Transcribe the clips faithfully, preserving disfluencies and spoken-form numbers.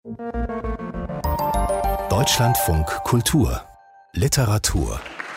Deutschlandfunk Kultur Literatur.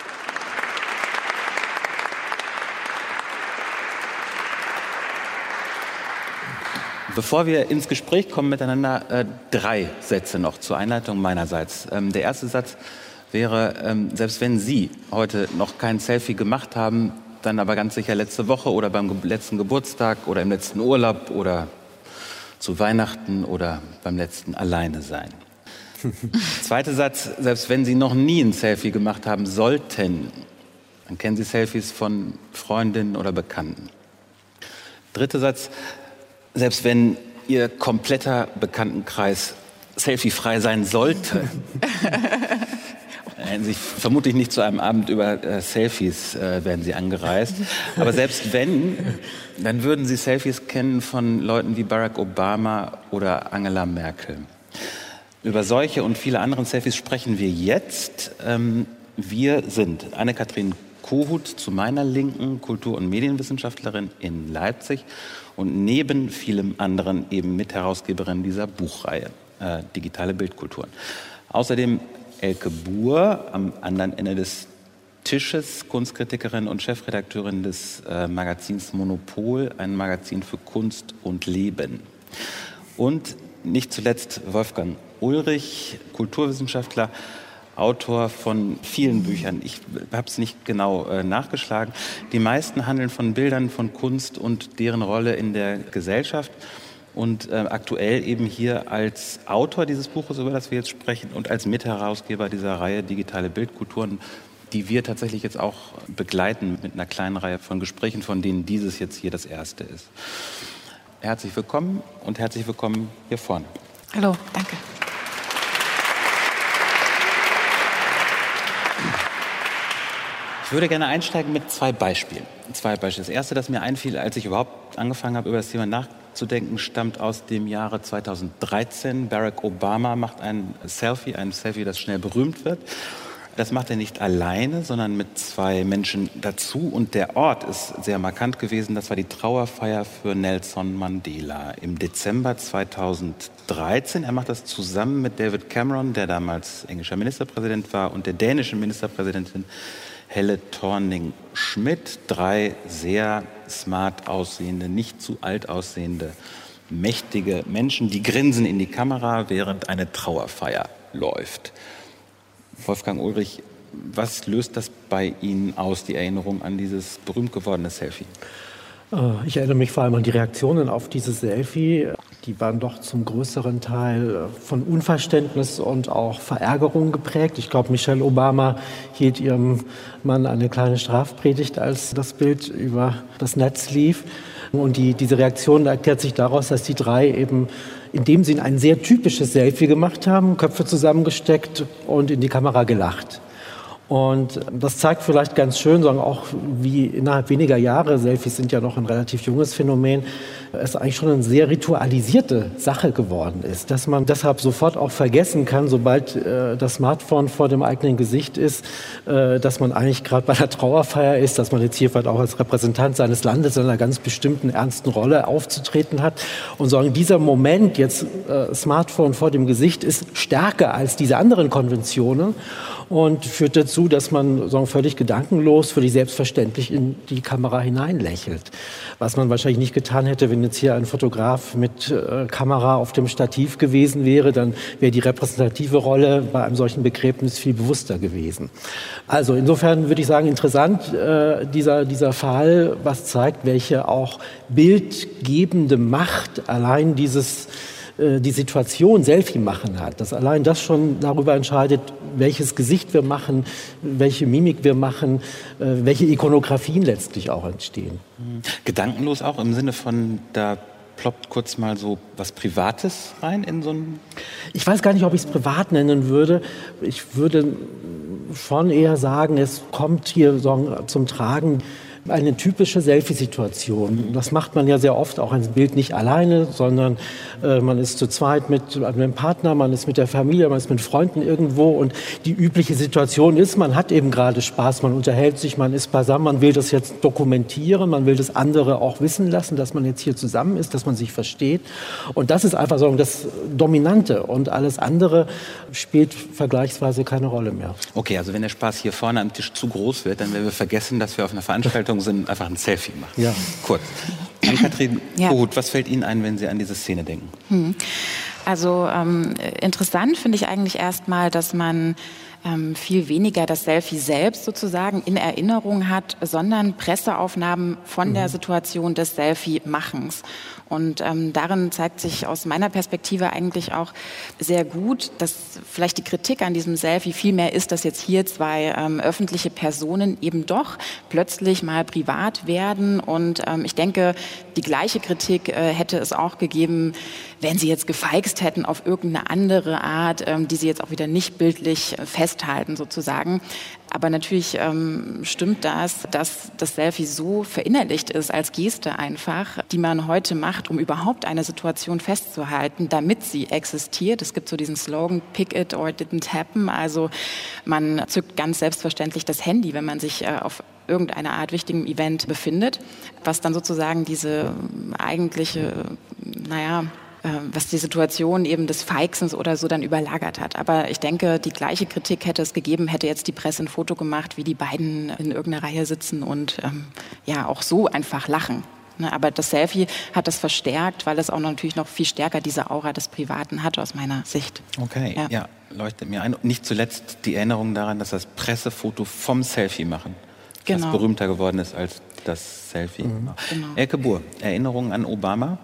Bevor wir ins Gespräch kommen miteinander, äh, drei Sätze noch zur Einleitung meinerseits. Ähm, der erste Satz wäre, ähm, selbst wenn Sie heute noch kein Selfie gemacht haben, dann aber ganz sicher letzte Woche oder beim ge- letzten Geburtstag oder im letzten Urlaub oder zu Weihnachten oder beim letzten Alleine sein. Zweiter Satz, selbst wenn Sie noch nie ein Selfie gemacht haben sollten, dann kennen Sie Selfies von Freundinnen oder Bekannten. Dritter Satz, selbst wenn Ihr kompletter Bekanntenkreis selfiefrei sein sollte, hätten Sie vermutlich nicht zu einem Abend über äh, Selfies äh, werden Sie angereist. Aber selbst wenn, dann würden Sie Selfies kennen von Leuten wie Barack Obama oder Angela Merkel. Über solche und viele andere Selfies sprechen wir jetzt. Ähm, wir sind Anne-Kathrin Kohut zu meiner Linken, Kultur- und Medienwissenschaftlerin in Leipzig und neben vielem anderen eben Mitherausgeberin dieser Buchreihe, äh, Digitale Bildkulturen. Außerdem Elke Buhr am anderen Ende des Tisches, Kunstkritikerin und Chefredakteurin des äh, Magazins Monopol, ein Magazin für Kunst und Leben. Und nicht zuletzt Wolfgang Ulrich, Kulturwissenschaftler, Autor von vielen Büchern. Ich habe es nicht genau äh, nachgeschlagen. Die meisten handeln von Bildern von Kunst und deren Rolle in der Gesellschaft. Und äh, aktuell eben hier als Autor dieses Buches, über das wir jetzt sprechen, und als Mitherausgeber dieser Reihe Digitale Bildkulturen, die wir tatsächlich jetzt auch begleiten mit einer kleinen Reihe von Gesprächen, von denen dieses jetzt hier das erste ist. Herzlich willkommen und herzlich willkommen hier vorne. Hallo, danke. Ich würde gerne einsteigen mit zwei Beispielen. Zwei Beispiele. Das erste, das mir einfiel, als ich überhaupt angefangen habe, über das Thema nachzudenken, stammt aus dem Jahre zweitausenddreizehn. Barack Obama macht ein Selfie, ein Selfie, das schnell berühmt wird. Das macht er nicht alleine, sondern mit zwei Menschen dazu. Und der Ort ist sehr markant gewesen. Das war die Trauerfeier für Nelson Mandela im Dezember zweitausenddreizehn. Er macht das zusammen mit David Cameron, der damals englischer Ministerpräsident war, und der dänischen Ministerpräsidentin Helle Thorning-Schmidt. Drei sehr smart aussehende, nicht zu alt aussehende, mächtige Menschen, die grinsen in die Kamera, während eine Trauerfeier läuft. Wolfgang Ulrich, was löst das bei Ihnen aus, die Erinnerung an dieses berühmt gewordene Selfie? Ich erinnere mich vor allem an die Reaktionen auf dieses Selfie. Die waren doch zum größeren Teil von Unverständnis und auch Verärgerung geprägt. Ich glaube, Michelle Obama hielt ihrem Mann eine kleine Strafpredigt, als das Bild über das Netz lief. Und die, diese Reaktion erklärt sich daraus, dass die drei eben, indem sie ein sehr typisches Selfie gemacht haben, Köpfe zusammengesteckt und in die Kamera gelacht. Und das zeigt vielleicht ganz schön, sagen auch wie innerhalb weniger Jahre, Selfies sind ja noch ein relativ junges Phänomen, es eigentlich schon eine sehr ritualisierte Sache geworden ist, dass man deshalb sofort auch vergessen kann, sobald äh, das Smartphone vor dem eigenen Gesicht ist, äh, dass man eigentlich gerade bei einer Trauerfeier ist, dass man jetzt hier vielleicht auch als Repräsentant seines Landes in einer ganz bestimmten ernsten Rolle aufzutreten hat und sagen, dieser Moment jetzt äh, Smartphone vor dem Gesicht ist stärker als diese anderen Konventionen und führt dazu, dass man sagen, völlig gedankenlos, völlig selbstverständlich in die Kamera hineinlächelt. Was man wahrscheinlich nicht getan hätte, wenn jetzt hier ein Fotograf mit äh, Kamera auf dem Stativ gewesen wäre, dann wäre die repräsentative Rolle bei einem solchen Begräbnis viel bewusster gewesen. Also insofern würde ich sagen, interessant äh, dieser, dieser Fall, was zeigt, welche auch bildgebende Macht allein dieses die Situation Selfie machen hat, dass allein das schon darüber entscheidet, welches Gesicht wir machen, welche Mimik wir machen, welche Ikonografien letztlich auch entstehen. Gedankenlos auch im Sinne von, da ploppt kurz mal so was Privates rein in so ein... Ich weiß gar nicht, ob ich es privat nennen würde. Ich würde schon eher sagen, es kommt hier so zum Tragen eine typische Selfie-Situation. Das macht man ja sehr oft, auch ein Bild nicht alleine, sondern äh, man ist zu zweit mit einem Partner, man ist mit der Familie, man ist mit Freunden irgendwo und die übliche Situation ist, man hat eben gerade Spaß, man unterhält sich, man ist beisammen, man will das jetzt dokumentieren, man will das andere auch wissen lassen, dass man jetzt hier zusammen ist, dass man sich versteht. Und das ist einfach so das Dominante und alles andere spielt vergleichsweise keine Rolle mehr. Okay, also wenn der Spaß hier vorne am Tisch zu groß wird, dann werden wir vergessen, dass wir auf einer Veranstaltung sind, einfach ein Selfie machen. Ja. Kurz. Ann-Kathrin ja. Kohut, was fällt Ihnen ein, wenn Sie an diese Szene denken? Hm. Also ähm, interessant finde ich eigentlich erstmal, dass man ähm, viel weniger das Selfie selbst sozusagen in Erinnerung hat, sondern Presseaufnahmen von mhm. der Situation des Selfie-Machens. Und ähm, darin zeigt sich aus meiner Perspektive eigentlich auch sehr gut, dass vielleicht die Kritik an diesem Selfie viel mehr ist, dass jetzt hier zwei ähm, öffentliche Personen eben doch plötzlich mal privat werden. Und ähm, ich denke, die gleiche Kritik äh, hätte es auch gegeben, wenn sie jetzt gefeixt hätten auf irgendeine andere Art, ähm, die sie jetzt auch wieder nicht bildlich äh, festhalten sozusagen. Aber natürlich ähm, stimmt das, dass das Selfie so verinnerlicht ist als Geste einfach, die man heute macht, um überhaupt eine Situation festzuhalten, damit sie existiert. Es gibt so diesen Slogan, pick it or it didn't happen. Also man zückt ganz selbstverständlich das Handy, wenn man sich äh, auf irgendeiner Art wichtigen Event befindet, was dann sozusagen diese eigentliche, naja, was die Situation eben des Feixens oder so dann überlagert hat. Aber ich denke, die gleiche Kritik hätte es gegeben, hätte jetzt die Presse ein Foto gemacht, wie die beiden in irgendeiner Reihe sitzen und ähm, ja auch so einfach lachen. Ne, aber das Selfie hat das verstärkt, weil es auch noch natürlich noch viel stärker diese Aura des Privaten hat, aus meiner Sicht. Okay, ja, ja leuchtet mir ein. Und nicht zuletzt die Erinnerung daran, dass das Pressefoto vom Selfie machen genau. fast berühmter geworden ist als das Selfie. Mhm. Genau. Elke Buhr, Erinnerungen an Obama?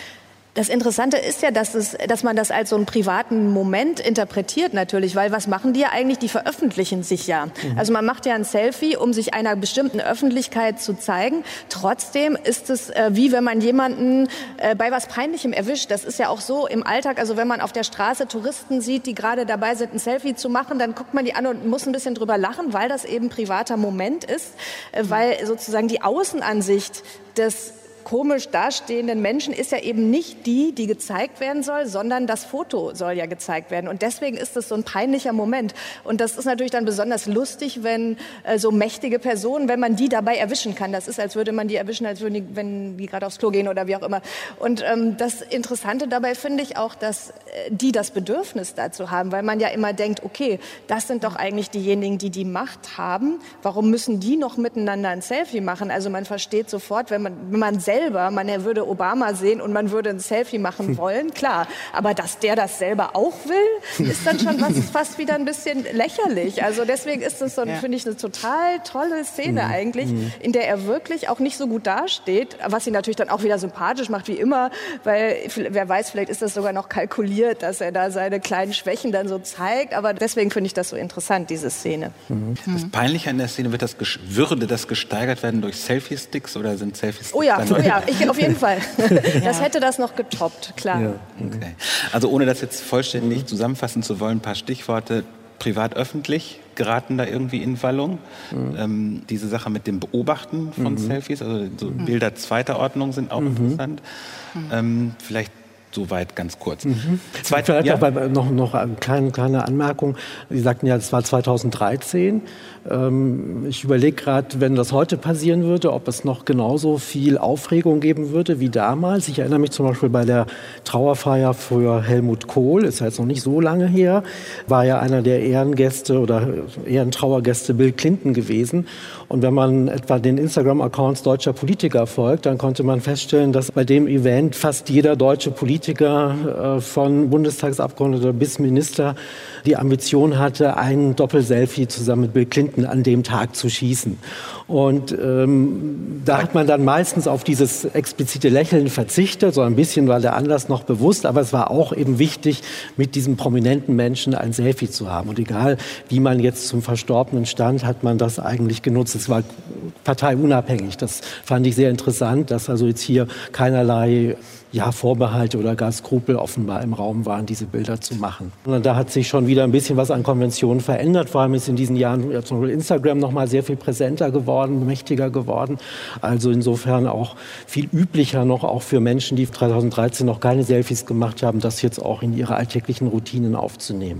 Das Interessante ist ja, dass, es, dass man das als so einen privaten Moment interpretiert natürlich, weil was machen die ja eigentlich? Die veröffentlichen sich ja. Mhm. Also man macht ja ein Selfie, um sich einer bestimmten Öffentlichkeit zu zeigen. Trotzdem ist es äh, wie wenn man jemanden äh, bei was Peinlichem erwischt. Das ist ja auch so im Alltag, also wenn man auf der Straße Touristen sieht, die gerade dabei sind, ein Selfie zu machen, dann guckt man die an und muss ein bisschen drüber lachen, weil das eben ein privater Moment ist, äh, weil sozusagen die Außenansicht des komisch dastehenden Menschen ist ja eben nicht die, die gezeigt werden soll, sondern das Foto soll ja gezeigt werden. Und deswegen ist es so ein peinlicher Moment. Und das ist natürlich dann besonders lustig, wenn äh, so mächtige Personen, wenn man die dabei erwischen kann. Das ist, als würde man die erwischen, als würden die, wenn die gerade aufs Klo gehen oder wie auch immer. Und ähm, das Interessante dabei finde ich auch, dass äh, die das Bedürfnis dazu haben, weil man ja immer denkt, okay, das sind doch eigentlich diejenigen, die die Macht haben. Warum müssen die noch miteinander ein Selfie machen? Also man versteht sofort, wenn man, wenn man selbst selber, man würde Obama sehen und man würde ein Selfie machen wollen, klar. Aber dass der das selber auch will, ist dann schon was, fast wieder ein bisschen lächerlich. Also deswegen ist das so, ja. finde ich, eine total tolle Szene mhm. eigentlich, in der er wirklich auch nicht so gut dasteht, was ihn natürlich dann auch wieder sympathisch macht, wie immer, weil wer weiß, vielleicht ist das sogar noch kalkuliert, dass er da seine kleinen Schwächen dann so zeigt. Aber deswegen finde ich das so interessant, diese Szene. Mhm. Das Peinliche an der Szene, wird das, würde das gesteigert werden durch Selfie-Sticks oder sind Selfie-Sticks? Oh ja, ja, ich, auf jeden Fall. Das hätte das noch getoppt, klar. Ja. Okay. Also ohne das jetzt vollständig zusammenfassen zu wollen, ein paar Stichworte. Privat-öffentlich geraten da irgendwie in Wallung. Mhm. Ähm, diese Sache mit dem Beobachten von mhm. Selfies, also so mhm. Bilder zweiter Ordnung sind auch mhm. interessant. Mhm. Ähm, vielleicht soweit ganz kurz. Mhm. Zweit, Vielleicht ja? noch, noch eine kleine, kleine Anmerkung. Sie sagten ja, das war zweitausenddreizehn. Ähm, ich überlege gerade, wenn das heute passieren würde, ob es noch genauso viel Aufregung geben würde wie damals. Ich erinnere mich zum Beispiel bei der Trauerfeier für Helmut Kohl, ist ja jetzt noch nicht so lange her, war ja einer der Ehrengäste oder Ehrentrauergäste Bill Clinton gewesen. Und wenn man etwa den Instagram-Accounts deutscher Politiker folgt, dann konnte man feststellen, dass bei dem Event fast jeder deutsche Politiker äh, von Bundestagsabgeordneter bis Minister die Ambition hatte, ein Doppelselfie zusammen mit Bill Clinton an dem Tag zu schießen. Und ähm, da hat man dann meistens auf dieses explizite Lächeln verzichtet, so ein bisschen war der Anlass noch bewusst, aber es war auch eben wichtig, mit diesem prominenten Menschen ein Selfie zu haben. Und egal, wie man jetzt zum Verstorbenen stand, hat man das eigentlich genutzt. Es war parteiunabhängig. Das fand ich sehr interessant, dass also jetzt hier keinerlei ja, Vorbehalte oder gar Skrupel offenbar im Raum waren, diese Bilder zu machen. Und da hat sich schon wieder ein bisschen was an Konventionen verändert. Vor allem ist in diesen Jahren ja, zum Beispiel Instagram noch mal sehr viel präsenter geworden, mächtiger geworden. Also insofern auch viel üblicher noch auch für Menschen, die zweitausenddreizehn noch keine Selfies gemacht haben, das jetzt auch in ihre alltäglichen Routinen aufzunehmen.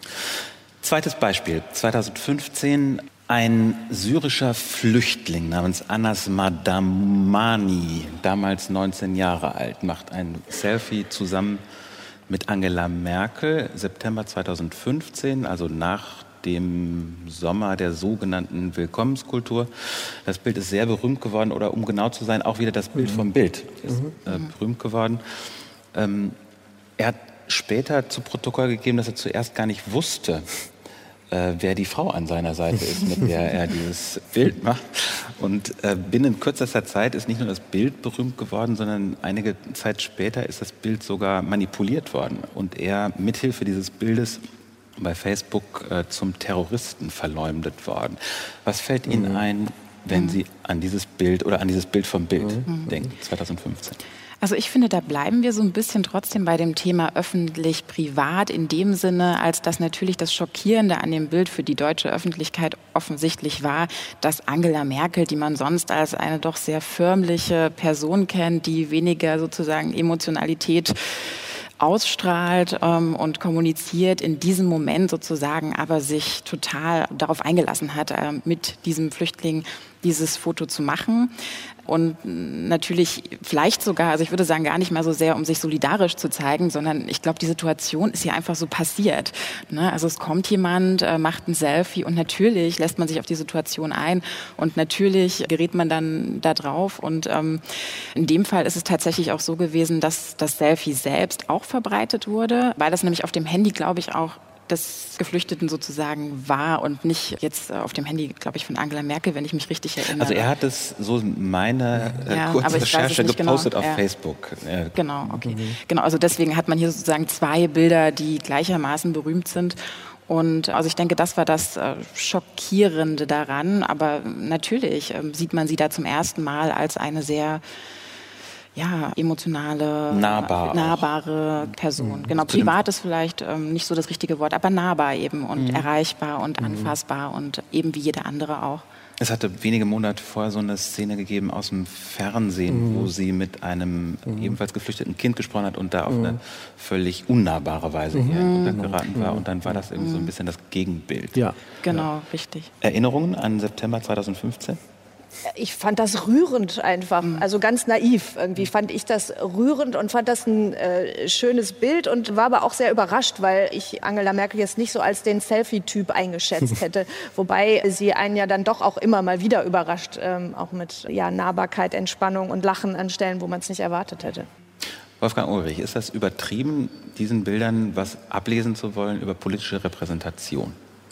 Zweites Beispiel, zweitausendfünfzehn. Ein syrischer Flüchtling namens Anas Madamani, damals neunzehn Jahre alt, macht ein Selfie zusammen mit Angela Merkel, September zweitausendfünfzehn, also nach dem Sommer der sogenannten Willkommenskultur. Das Bild ist sehr berühmt geworden, oder um genau zu sein, auch wieder das Bild vom Bild ist äh, berühmt geworden. Ähm, er hat später zu Protokoll gegeben, dass er zuerst gar nicht wusste, Äh, wer die Frau an seiner Seite ist, mit der er dieses Bild macht. Und äh, binnen kürzester Zeit ist nicht nur das Bild berühmt geworden, sondern einige Zeit später ist das Bild sogar manipuliert worden und er mithilfe dieses Bildes bei Facebook äh, zum Terroristen verleumdet worden. Was fällt Ihnen mhm. ein, wenn mhm. Sie an dieses Bild oder an dieses Bild vom Bild mhm. denken, zweitausendfünfzehn? Also ich finde, da bleiben wir so ein bisschen trotzdem bei dem Thema öffentlich-privat in dem Sinne, als dass natürlich das Schockierende an dem Bild für die deutsche Öffentlichkeit offensichtlich war, dass Angela Merkel, die man sonst als eine doch sehr förmliche Person kennt, die weniger sozusagen Emotionalität ausstrahlt ähm, und kommuniziert, in diesem Moment sozusagen aber sich total darauf eingelassen hat, äh, mit diesem Flüchtling dieses Foto zu machen. Und natürlich vielleicht sogar, also ich würde sagen, gar nicht mal so sehr, um sich solidarisch zu zeigen, sondern ich glaube, die Situation ist ja einfach so passiert. Ne? Also es kommt jemand, äh, macht ein Selfie und natürlich lässt man sich auf die Situation ein und natürlich gerät man dann da drauf. Und ähm, in dem Fall ist es tatsächlich auch so gewesen, dass das Selfie selbst auch verbreitet wurde, weil das nämlich auf dem Handy, glaube ich, auch des Geflüchteten sozusagen war und nicht jetzt auf dem Handy, glaube ich, von Angela Merkel, wenn ich mich richtig erinnere. Also er hat es, so meine äh, ja, kurze Recherche, gepostet genau. auf ja. Facebook. Ja. Genau, okay. Mhm. Genau, also deswegen hat man hier sozusagen zwei Bilder, die gleichermaßen berühmt sind. Und also ich denke, das war das äh, Schockierende daran. Aber natürlich äh, sieht man sie da zum ersten Mal als eine sehr ja, emotionale, Nahbar nahbare auch. Person. Mhm. Genau, privat ist vielleicht ähm, nicht so das richtige Wort, aber nahbar eben und mhm. erreichbar und mhm. anfassbar und eben wie jeder andere auch. Es hatte wenige Monate vorher so eine Szene gegeben aus dem Fernsehen, mhm. wo sie mit einem mhm. ebenfalls geflüchteten Kind gesprochen hat und da auf mhm. eine völlig unnahbare Weise mhm. hier in Kontakt geraten war. Und dann war das irgendwie so ein bisschen das Gegenbild. Ja, genau, ja. richtig. Erinnerungen an September zweitausendfünfzehn? Ich fand das rührend einfach, also ganz naiv. Irgendwie fand ich das rührend und fand das ein äh, schönes Bild und war aber auch sehr überrascht, weil ich Angela Merkel jetzt nicht so als den Selfie-Typ eingeschätzt hätte. Wobei sie einen ja dann doch auch immer mal wieder überrascht, ähm, auch mit ja, Nahbarkeit, Entspannung und Lachen an Stellen, wo man es nicht erwartet hätte. Wolfgang Ulrich, ist das übertrieben, diesen Bildern was ablesen zu wollen über politische Repräsentation?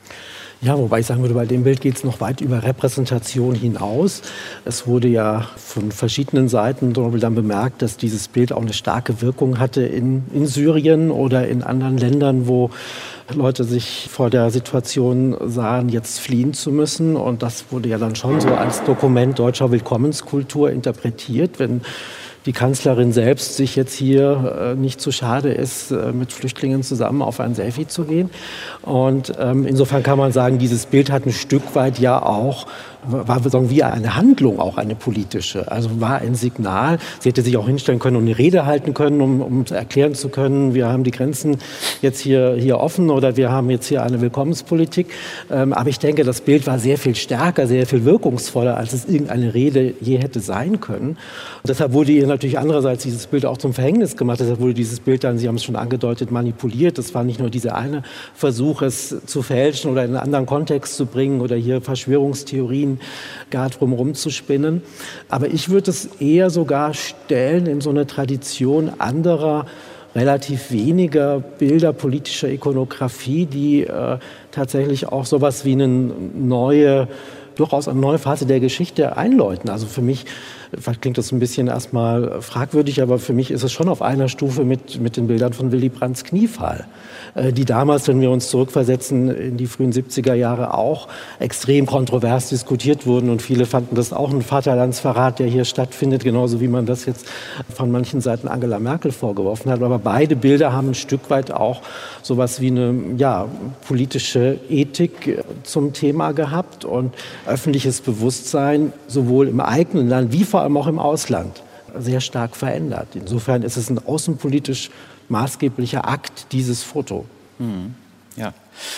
Ja, wobei ich sagen würde, bei dem Bild geht es noch weit über Repräsentation hinaus. Es wurde ja von verschiedenen Seiten dann bemerkt, dass dieses Bild auch eine starke Wirkung hatte in, in Syrien oder in anderen Ländern, wo Leute sich vor der Situation sahen, jetzt fliehen zu müssen. Und das wurde ja dann schon so als Dokument deutscher Willkommenskultur interpretiert, wenn die Kanzlerin selbst sich jetzt hier äh, nicht zu schade ist, äh, mit Flüchtlingen zusammen auf ein Selfie zu gehen. Und ähm, insofern kann man sagen, dieses Bild hat ein Stück weit ja auch, war sagen, wie eine Handlung, auch eine politische. Also war ein Signal. Sie hätte sich auch hinstellen können und eine Rede halten können, um, um erklären zu können, wir haben die Grenzen jetzt hier, hier offen oder wir haben jetzt hier eine Willkommenspolitik. Ähm, aber ich denke, das Bild war sehr viel stärker, sehr viel wirkungsvoller, als es irgendeine Rede je hätte sein können. Und deshalb wurde ihr natürlich andererseits dieses Bild auch zum Verhängnis gemacht. Deshalb wurde dieses Bild dann, Sie haben es schon angedeutet, manipuliert. Das war nicht nur dieser eine Versuch, es zu fälschen oder in einen anderen Kontext zu bringen oder hier Verschwörungstheorien gar drumherum zu spinnen. Aber ich würde es eher sogar stellen in so eine Tradition anderer, relativ weniger Bilder politischer Ikonografie, die äh, tatsächlich auch sowas wie eine neue durchaus eine neue Phase der Geschichte einläuten. Also für mich, vielleicht klingt das ein bisschen erstmal fragwürdig, aber für mich ist es schon auf einer Stufe mit, mit den Bildern von Willy Brandts Kniefall, die damals, wenn wir uns zurückversetzen in die frühen siebziger Jahre, auch extrem kontrovers diskutiert wurden. Und viele fanden das auch ein Vaterlandsverrat, der hier stattfindet, genauso wie man das jetzt von manchen Seiten Angela Merkel vorgeworfen hat. Aber beide Bilder haben ein Stück weit auch sowas wie eine ja, politische Ethik zum Thema gehabt und öffentliches Bewusstsein sowohl im eigenen Land wie vor allem auch im Ausland sehr stark verändert. Insofern ist es ein außenpolitisch maßgeblicher Akt, dieses Foto. Hm, ja.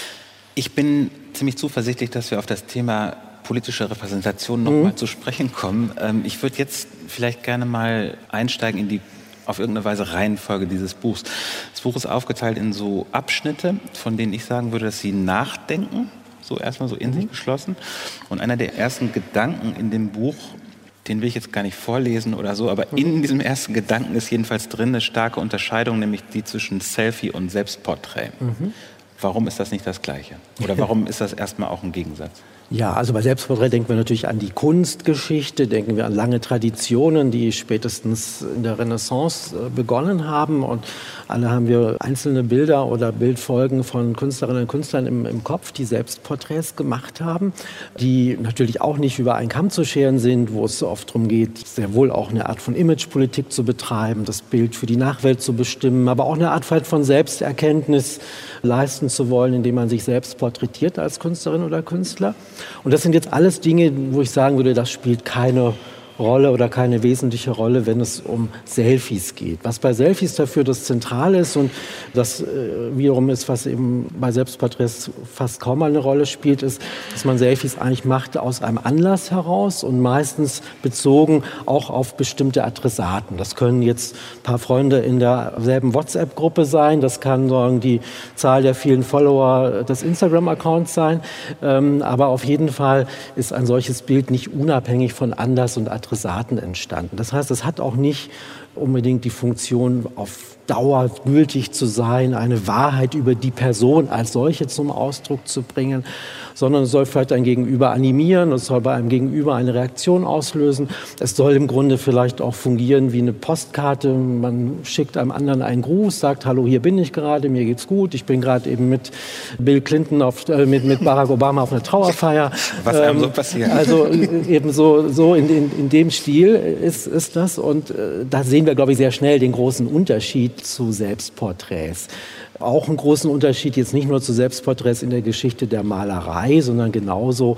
Ich bin ziemlich zuversichtlich, dass wir auf das Thema politische Repräsentation noch mhm. mal zu sprechen kommen. Ähm, ich würde jetzt vielleicht gerne mal einsteigen in die auf irgendeine Weise Reihenfolge dieses Buchs. Das Buch ist aufgeteilt in so Abschnitte, von denen ich sagen würde, dass sie nachdenken, so erstmal so in mhm. sich geschlossen. Und einer der ersten Gedanken in dem Buch, den will ich jetzt gar nicht vorlesen oder so, aber mhm. in diesem ersten Gedanken ist jedenfalls drin eine starke Unterscheidung, nämlich die zwischen Selfie und Selbstporträt. Mhm. Warum ist das nicht das Gleiche? Oder warum ist das erstmal auch ein Gegensatz? Ja, also bei Selbstporträt denken wir natürlich an die Kunstgeschichte, denken wir an lange Traditionen, die spätestens in der Renaissance begonnen haben. Und alle haben wir einzelne Bilder oder Bildfolgen von Künstlerinnen und Künstlern im, im Kopf, die Selbstporträts gemacht haben, die natürlich auch nicht über einen Kamm zu scheren sind, wo es oft darum geht, sehr wohl auch eine Art von Imagepolitik zu betreiben, das Bild für die Nachwelt zu bestimmen, aber auch eine Art von Selbsterkenntnis leisten zu wollen, indem man sich selbst porträtiert als Künstlerin oder Künstler. Und das sind jetzt alles Dinge, wo ich sagen würde, das spielt keine Rolle oder keine wesentliche Rolle, wenn es um Selfies geht. Was bei Selfies dafür das Zentrale ist und das äh, wiederum ist, was eben bei Selbstporträts fast kaum mal eine Rolle spielt, ist, dass man Selfies eigentlich macht aus einem Anlass heraus und meistens bezogen auch auf bestimmte Adressaten. Das können jetzt ein paar Freunde in derselben WhatsApp-Gruppe sein, das kann sagen, die Zahl der vielen Follower des Instagram-Accounts sein, ähm, aber auf jeden Fall ist ein solches Bild nicht unabhängig von Anlass und Adressaten Adressaten entstanden. Das heißt, es hat auch nicht unbedingt die Funktion, auf Dauer gültig zu sein, eine Wahrheit über die Person als solche zum Ausdruck zu bringen, sondern es soll vielleicht ein Gegenüber animieren, es soll bei einem Gegenüber eine Reaktion auslösen. Es soll im Grunde vielleicht auch fungieren wie eine Postkarte. Man schickt einem anderen einen Gruß, sagt, hallo, hier bin ich gerade, mir geht's gut, ich bin gerade eben mit Bill Clinton, auf, äh, mit, mit Barack Obama auf einer Trauerfeier. Was einem ähm, so passiert. Also eben so, so in, in, in dem Stil ist, ist das und äh, da sehen wir, glaube ich, sehr schnell den großen Unterschied zu Selbstporträts. Auch einen großen Unterschied jetzt nicht nur zu Selbstporträts in der Geschichte der Malerei, sondern genauso,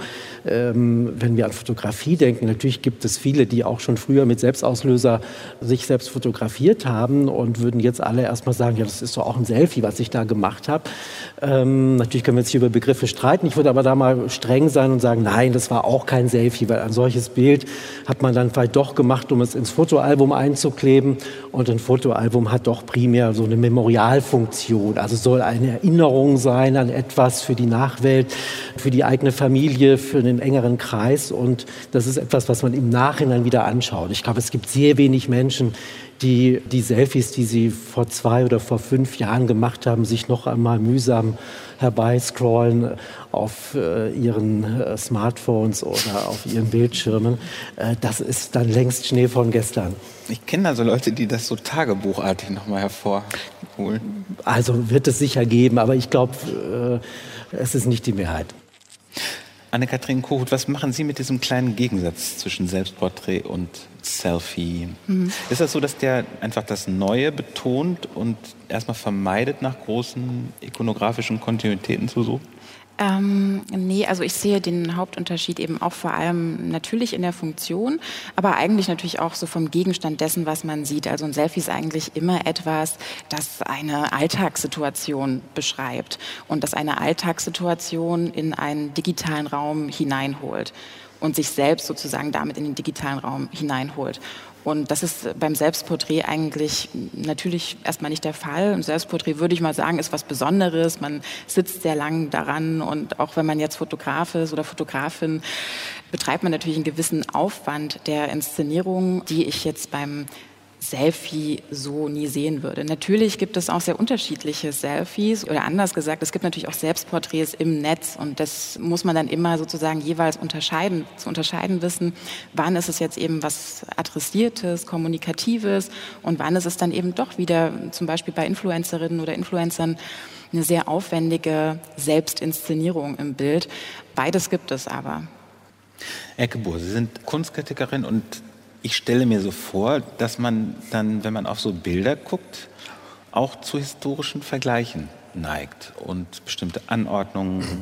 ähm, wenn wir an Fotografie denken. Natürlich gibt es viele, die auch schon früher mit Selbstauslöser sich selbst fotografiert haben und würden jetzt alle erstmal sagen, ja, das ist doch auch ein Selfie, was ich da gemacht habe. Ähm, natürlich können wir jetzt hier über Begriffe streiten. Ich würde aber da mal streng sein und sagen, nein, das war auch kein Selfie, weil ein solches Bild hat man dann vielleicht doch gemacht, um es ins Fotoalbum einzukleben. Und ein Fotoalbum hat doch primär so eine Memorialfunktion. Also soll eine Erinnerung sein an etwas für die Nachwelt, für die eigene Familie, für einen engeren Kreis. Und das ist etwas, was man im Nachhinein wieder anschaut. Ich glaube, es gibt sehr wenig Menschen, die die Selfies, die sie vor zwei oder vor fünf Jahren gemacht haben, sich noch einmal mühsam herbeiscrollen auf äh, ihren äh, Smartphones oder auf ihren Bildschirmen. Äh, das ist dann längst Schnee von gestern. Ich kenne also Leute, die das so tagebuchartig nochmal hervorholen. Also wird es sicher geben, aber ich glaube, äh, es ist nicht die Mehrheit. Anne-Kathrin Kohut, was machen Sie mit diesem kleinen Gegensatz zwischen Selbstporträt und Selfie? Mhm. Ist das so, dass der einfach das Neue betont und erstmal vermeidet, nach großen ikonografischen Kontinuitäten zu suchen? Ähm, nee, also ich sehe den Hauptunterschied eben auch vor allem natürlich in der Funktion, aber eigentlich natürlich auch so vom Gegenstand dessen, was man sieht. Also ein Selfie ist eigentlich immer etwas, das eine Alltagssituation beschreibt und das eine Alltagssituation in einen digitalen Raum hineinholt und sich selbst sozusagen damit in den digitalen Raum hineinholt. Und das ist beim Selbstporträt eigentlich natürlich erstmal nicht der Fall. Ein Selbstporträt, würde ich mal sagen, ist was Besonderes. Man sitzt sehr lang daran und auch wenn man jetzt Fotograf ist oder Fotografin, betreibt man natürlich einen gewissen Aufwand der Inszenierung, die ich jetzt beim Selfie so nie sehen würde. Natürlich gibt es auch sehr unterschiedliche Selfies oder anders gesagt, es gibt natürlich auch Selbstporträts im Netz und das muss man dann immer sozusagen jeweils unterscheiden, zu unterscheiden wissen, wann ist es jetzt eben was Adressiertes, Kommunikatives und wann ist es dann eben doch wieder zum Beispiel bei Influencerinnen oder Influencern eine sehr aufwendige Selbstinszenierung im Bild. Beides gibt es aber. Elke Buhr, Sie sind Kunstkritikerin und ich stelle mir so vor, dass man dann, wenn man auf so Bilder guckt, auch zu historischen Vergleichen neigt und bestimmte Anordnungen,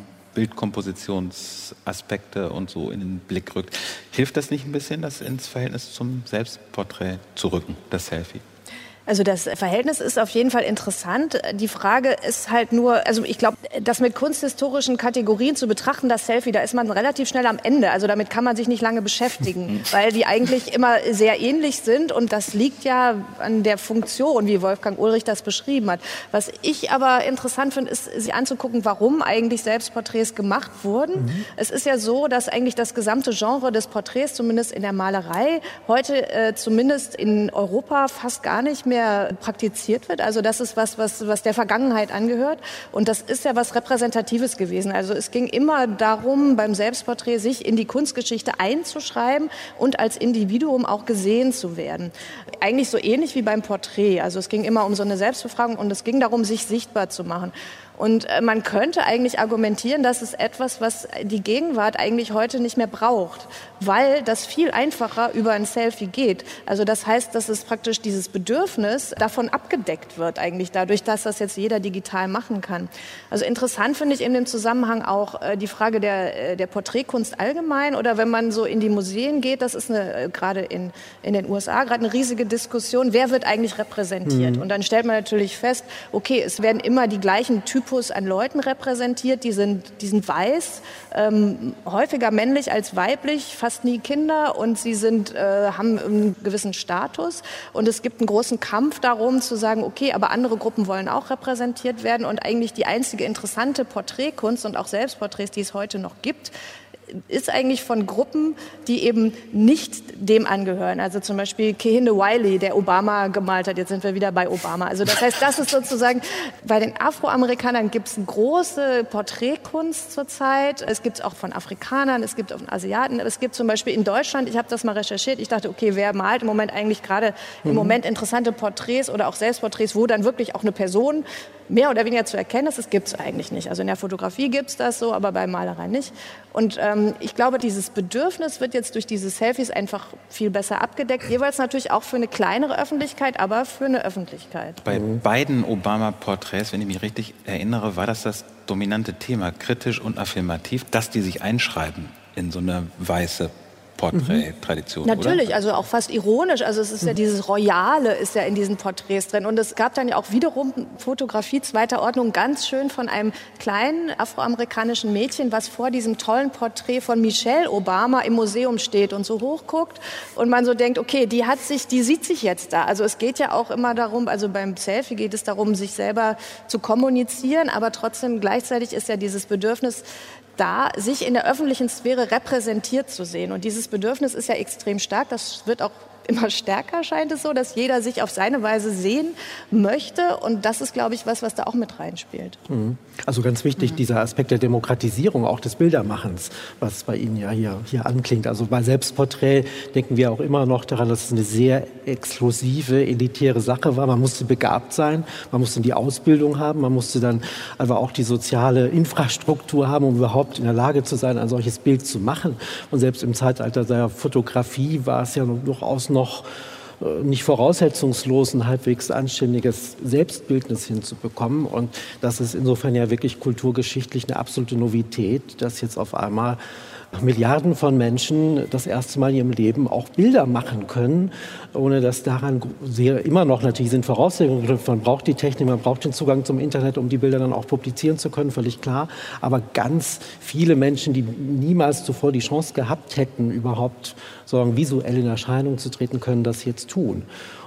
Bildkompositionsaspekte und so in den Blick rückt. Hilft das nicht ein bisschen, das ins Verhältnis zum Selbstporträt zu rücken, das Selfie? Also das Verhältnis ist auf jeden Fall interessant. Die Frage ist halt nur, also ich glaube, das mit kunsthistorischen Kategorien zu betrachten, das Selfie, da ist man relativ schnell am Ende. Also damit kann man sich nicht lange beschäftigen, weil die eigentlich immer sehr ähnlich sind und das liegt ja an der Funktion, wie Wolfgang Ulrich das beschrieben hat. Was ich aber interessant finde, ist, sich anzugucken, warum eigentlich Selbstporträts gemacht wurden. Mhm. Es ist ja so, dass eigentlich das gesamte Genre des Porträts, zumindest in der Malerei, heute äh, zumindest in Europa fast gar nicht mehr praktiziert wird. Also das ist was, was, was der Vergangenheit angehört. Und das ist ja was Repräsentatives gewesen. Also es ging immer darum, beim Selbstporträt sich in die Kunstgeschichte einzuschreiben und als Individuum auch gesehen zu werden. Eigentlich so ähnlich wie beim Porträt. Also es ging immer um so eine Selbstbefragung und es ging darum, sich sichtbar zu machen. Und man könnte eigentlich argumentieren, dass es etwas, was die Gegenwart eigentlich heute nicht mehr braucht, weil das viel einfacher über ein Selfie geht. Also das heißt, dass es praktisch dieses Bedürfnis davon abgedeckt wird eigentlich dadurch, dass das jetzt jeder digital machen kann. Also interessant finde ich in dem Zusammenhang auch äh, die Frage der, der Porträtkunst allgemein oder wenn man so in die Museen geht, das ist eine, äh, gerade in, in den U S A gerade eine riesige Diskussion, wer wird eigentlich repräsentiert? Mhm. Und dann stellt man natürlich fest, okay, es werden immer die gleichen Typen an Leuten repräsentiert, die sind, die sind weiß, ähm, häufiger männlich als weiblich, fast nie Kinder und sie sind, äh, haben einen gewissen Status und es gibt einen großen Kampf darum zu sagen, okay, aber andere Gruppen wollen auch repräsentiert werden und eigentlich die einzige interessante Porträtkunst und auch Selbstporträts, die es heute noch gibt, ist eigentlich von Gruppen, die eben nicht dem angehören. Also zum Beispiel Kehinde Wiley, der Obama gemalt hat. Jetzt sind wir wieder bei Obama. Also das heißt, das ist sozusagen, bei den Afroamerikanern gibt es eine große Porträtkunst zurzeit. Es gibt es auch von Afrikanern, es gibt auch von Asiaten. Es gibt zum Beispiel in Deutschland, ich habe das mal recherchiert, ich dachte, okay, wer malt im Moment eigentlich gerade im Moment interessante Porträts oder auch Selbstporträts, wo dann wirklich auch eine Person mehr oder weniger zu erkennen ist, das gibt es eigentlich nicht. Also in der Fotografie gibt es das so, aber bei Malerei nicht. Und ähm, ich glaube, dieses Bedürfnis wird jetzt durch diese Selfies einfach viel besser abgedeckt. Jeweils natürlich auch für eine kleinere Öffentlichkeit, aber für eine Öffentlichkeit. Bei beiden Obama-Porträts, wenn ich mich richtig erinnere, war das das dominante Thema, kritisch und affirmativ, dass die sich einschreiben in so eine weiße Porträttradition, Natürlich, oder? Also auch fast ironisch. Also es ist ja dieses Royale ist ja in diesen Porträts drin. Und es gab dann ja auch wiederum Fotografie zweiter Ordnung, ganz schön von einem kleinen afroamerikanischen Mädchen, was vor diesem tollen Porträt von Michelle Obama im Museum steht und so hochguckt. Und man so denkt, okay, die hat sich, die sieht sich jetzt da. Also es geht ja auch immer darum, also beim Selfie geht es darum, sich selber zu kommunizieren, aber trotzdem gleichzeitig ist ja dieses Bedürfnis da, sich in der öffentlichen Sphäre repräsentiert zu sehen. Und dieses Bedürfnis ist ja extrem stark. Das wird auch immer stärker, scheint es so, dass jeder sich auf seine Weise sehen möchte. Und das ist, glaube ich, was, was da auch mit reinspielt. Also ganz wichtig, mhm. dieser Aspekt der Demokratisierung, auch des Bildermachens, was bei Ihnen ja hier, hier anklingt. Also bei Selbstporträt denken wir auch immer noch daran, dass es eine sehr exklusive, elitäre Sache war. Man musste begabt sein, man musste die Ausbildung haben, man musste dann aber auch die soziale Infrastruktur haben, um überhaupt in der Lage zu sein, ein solches Bild zu machen. Und selbst im Zeitalter der Fotografie war es ja durchaus noch noch nicht voraussetzungslos ein halbwegs anständiges Selbstbildnis hinzubekommen. Und das ist insofern ja wirklich kulturgeschichtlich eine absolute Novität, dass jetzt auf einmal Milliarden von Menschen das erste Mal in ihrem Leben auch Bilder machen können, ohne dass daran sehr, immer noch natürlich sind Voraussetzungen geknüpft. Man braucht die Technik, man braucht den Zugang zum Internet, um die Bilder dann auch publizieren zu können, völlig klar. Aber ganz viele Menschen, die niemals zuvor die Chance gehabt hätten, überhaupt sagen, visuell in Erscheinung zu treten, können das jetzt tun.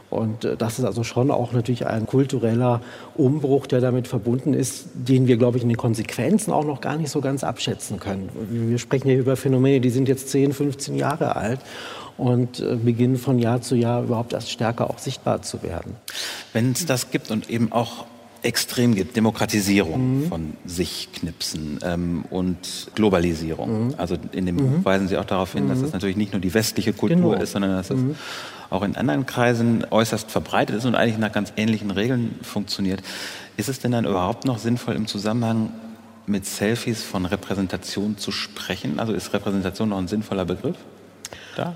Und das ist also schon auch natürlich ein kultureller Umbruch, der damit verbunden ist, den wir, glaube ich, in den Konsequenzen auch noch gar nicht so ganz abschätzen können. Wir sprechen hier über Phänomene, die sind jetzt zehn, fünfzehn Jahre alt und beginnen von Jahr zu Jahr überhaupt erst stärker auch sichtbar zu werden. Wenn es das gibt und eben auch extrem gibt, Demokratisierung mhm. von Sich-Knipsen ähm, und Globalisierung. Mhm. Also in dem mhm. Buch weisen Sie auch darauf hin, mhm. dass das natürlich nicht nur die westliche Kultur genau. ist, sondern dass das mhm. auch in anderen Kreisen äußerst verbreitet ist und eigentlich nach ganz ähnlichen Regeln funktioniert. Ist es denn dann überhaupt noch sinnvoll, im Zusammenhang mit Selfies von Repräsentation zu sprechen? Also ist Repräsentation noch ein sinnvoller Begriff da?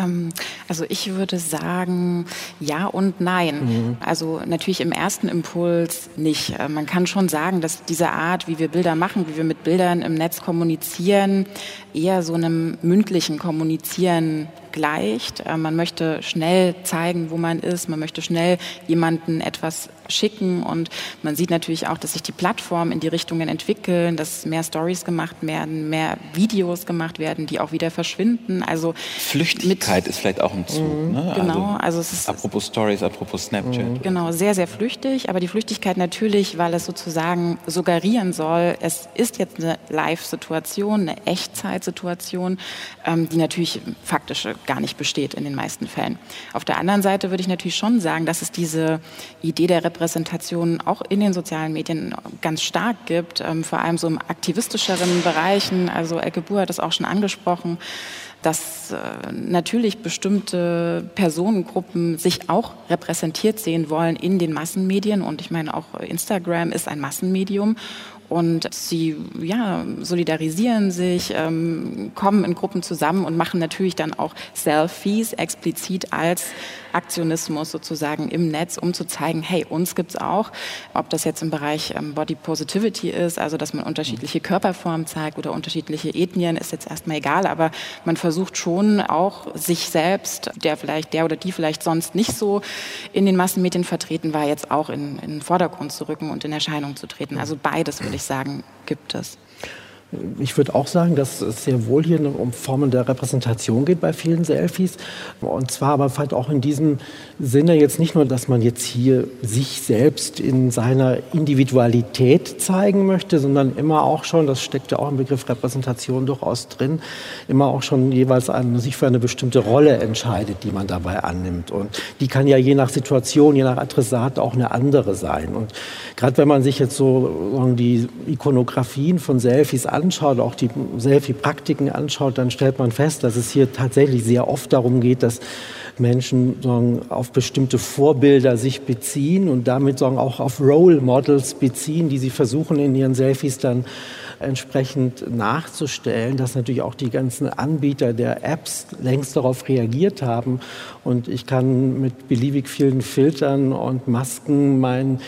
Also ich würde sagen, ja und nein. Mhm. Also natürlich im ersten Impuls nicht. Man kann schon sagen, dass diese Art, wie wir Bilder machen, wie wir mit Bildern im Netz kommunizieren, eher so einem mündlichen Kommunizieren gleicht. Man möchte schnell zeigen, wo man ist. Man möchte schnell jemanden etwas schicken. Und man sieht natürlich auch, dass sich die Plattformen in die Richtungen entwickeln, dass mehr Stories gemacht werden, mehr Videos gemacht werden, die auch wieder verschwinden. Also Flüchtigkeit ist vielleicht auch ein Zug. Mhm, ne? Genau. Also, also es ist, apropos Stories, apropos Snapchat. Mhm. Genau, sehr, sehr flüchtig. Aber die Flüchtigkeit natürlich, weil es sozusagen suggerieren soll, es ist jetzt eine Live-Situation, eine Echtzeitsituation, ähm, die natürlich faktisch gar nicht besteht in den meisten Fällen. Auf der anderen Seite würde ich natürlich schon sagen, dass es diese Idee der Repräsentation auch in den sozialen Medien ganz stark gibt, ähm, vor allem so im aktivistischeren Bereichen. Also Elke Buhr hat das auch schon angesprochen, dass äh, natürlich bestimmte Personengruppen sich auch repräsentiert sehen wollen in den Massenmedien. Und ich meine, auch Instagram ist ein Massenmedium. Und sie ja, solidarisieren sich, ähm, kommen in Gruppen zusammen und machen natürlich dann auch Selfies explizit als Aktionismus sozusagen im Netz, um zu zeigen, hey, uns gibt's auch. Ob das jetzt im Bereich ähm, Body Positivity ist, also dass man unterschiedliche Körperformen zeigt oder unterschiedliche Ethnien, ist jetzt erstmal egal. Aber man versucht schon auch sich selbst, der vielleicht, der oder die vielleicht sonst nicht so in den Massenmedien vertreten war, jetzt auch in, in den Vordergrund zu rücken und in Erscheinung zu treten. Also beides würde ich sagen, gibt es. Ich würde auch sagen, dass es sehr wohl hier um Formen der Repräsentation geht bei vielen Selfies. Und zwar aber vielleicht auch in diesem Sinne jetzt nicht nur, dass man jetzt hier sich selbst in seiner Individualität zeigen möchte, sondern immer auch schon, das steckt ja auch im Begriff Repräsentation durchaus drin, immer auch schon jeweils eine, sich für eine bestimmte Rolle entscheidet, die man dabei annimmt. Und die kann ja je nach Situation, je nach Adressat auch eine andere sein. Und gerade wenn man sich jetzt so die Ikonografien von Selfies anschaut, auch die Selfie-Praktiken anschaut, dann stellt man fest, dass es hier tatsächlich sehr oft darum geht, dass Menschen sagen, auf bestimmte Vorbilder sich beziehen und damit sagen, auch auf Role Models beziehen, die sie versuchen in ihren Selfies dann entsprechend nachzustellen, dass natürlich auch die ganzen Anbieter der Apps längst darauf reagiert haben. Und ich kann mit beliebig vielen Filtern und Masken mein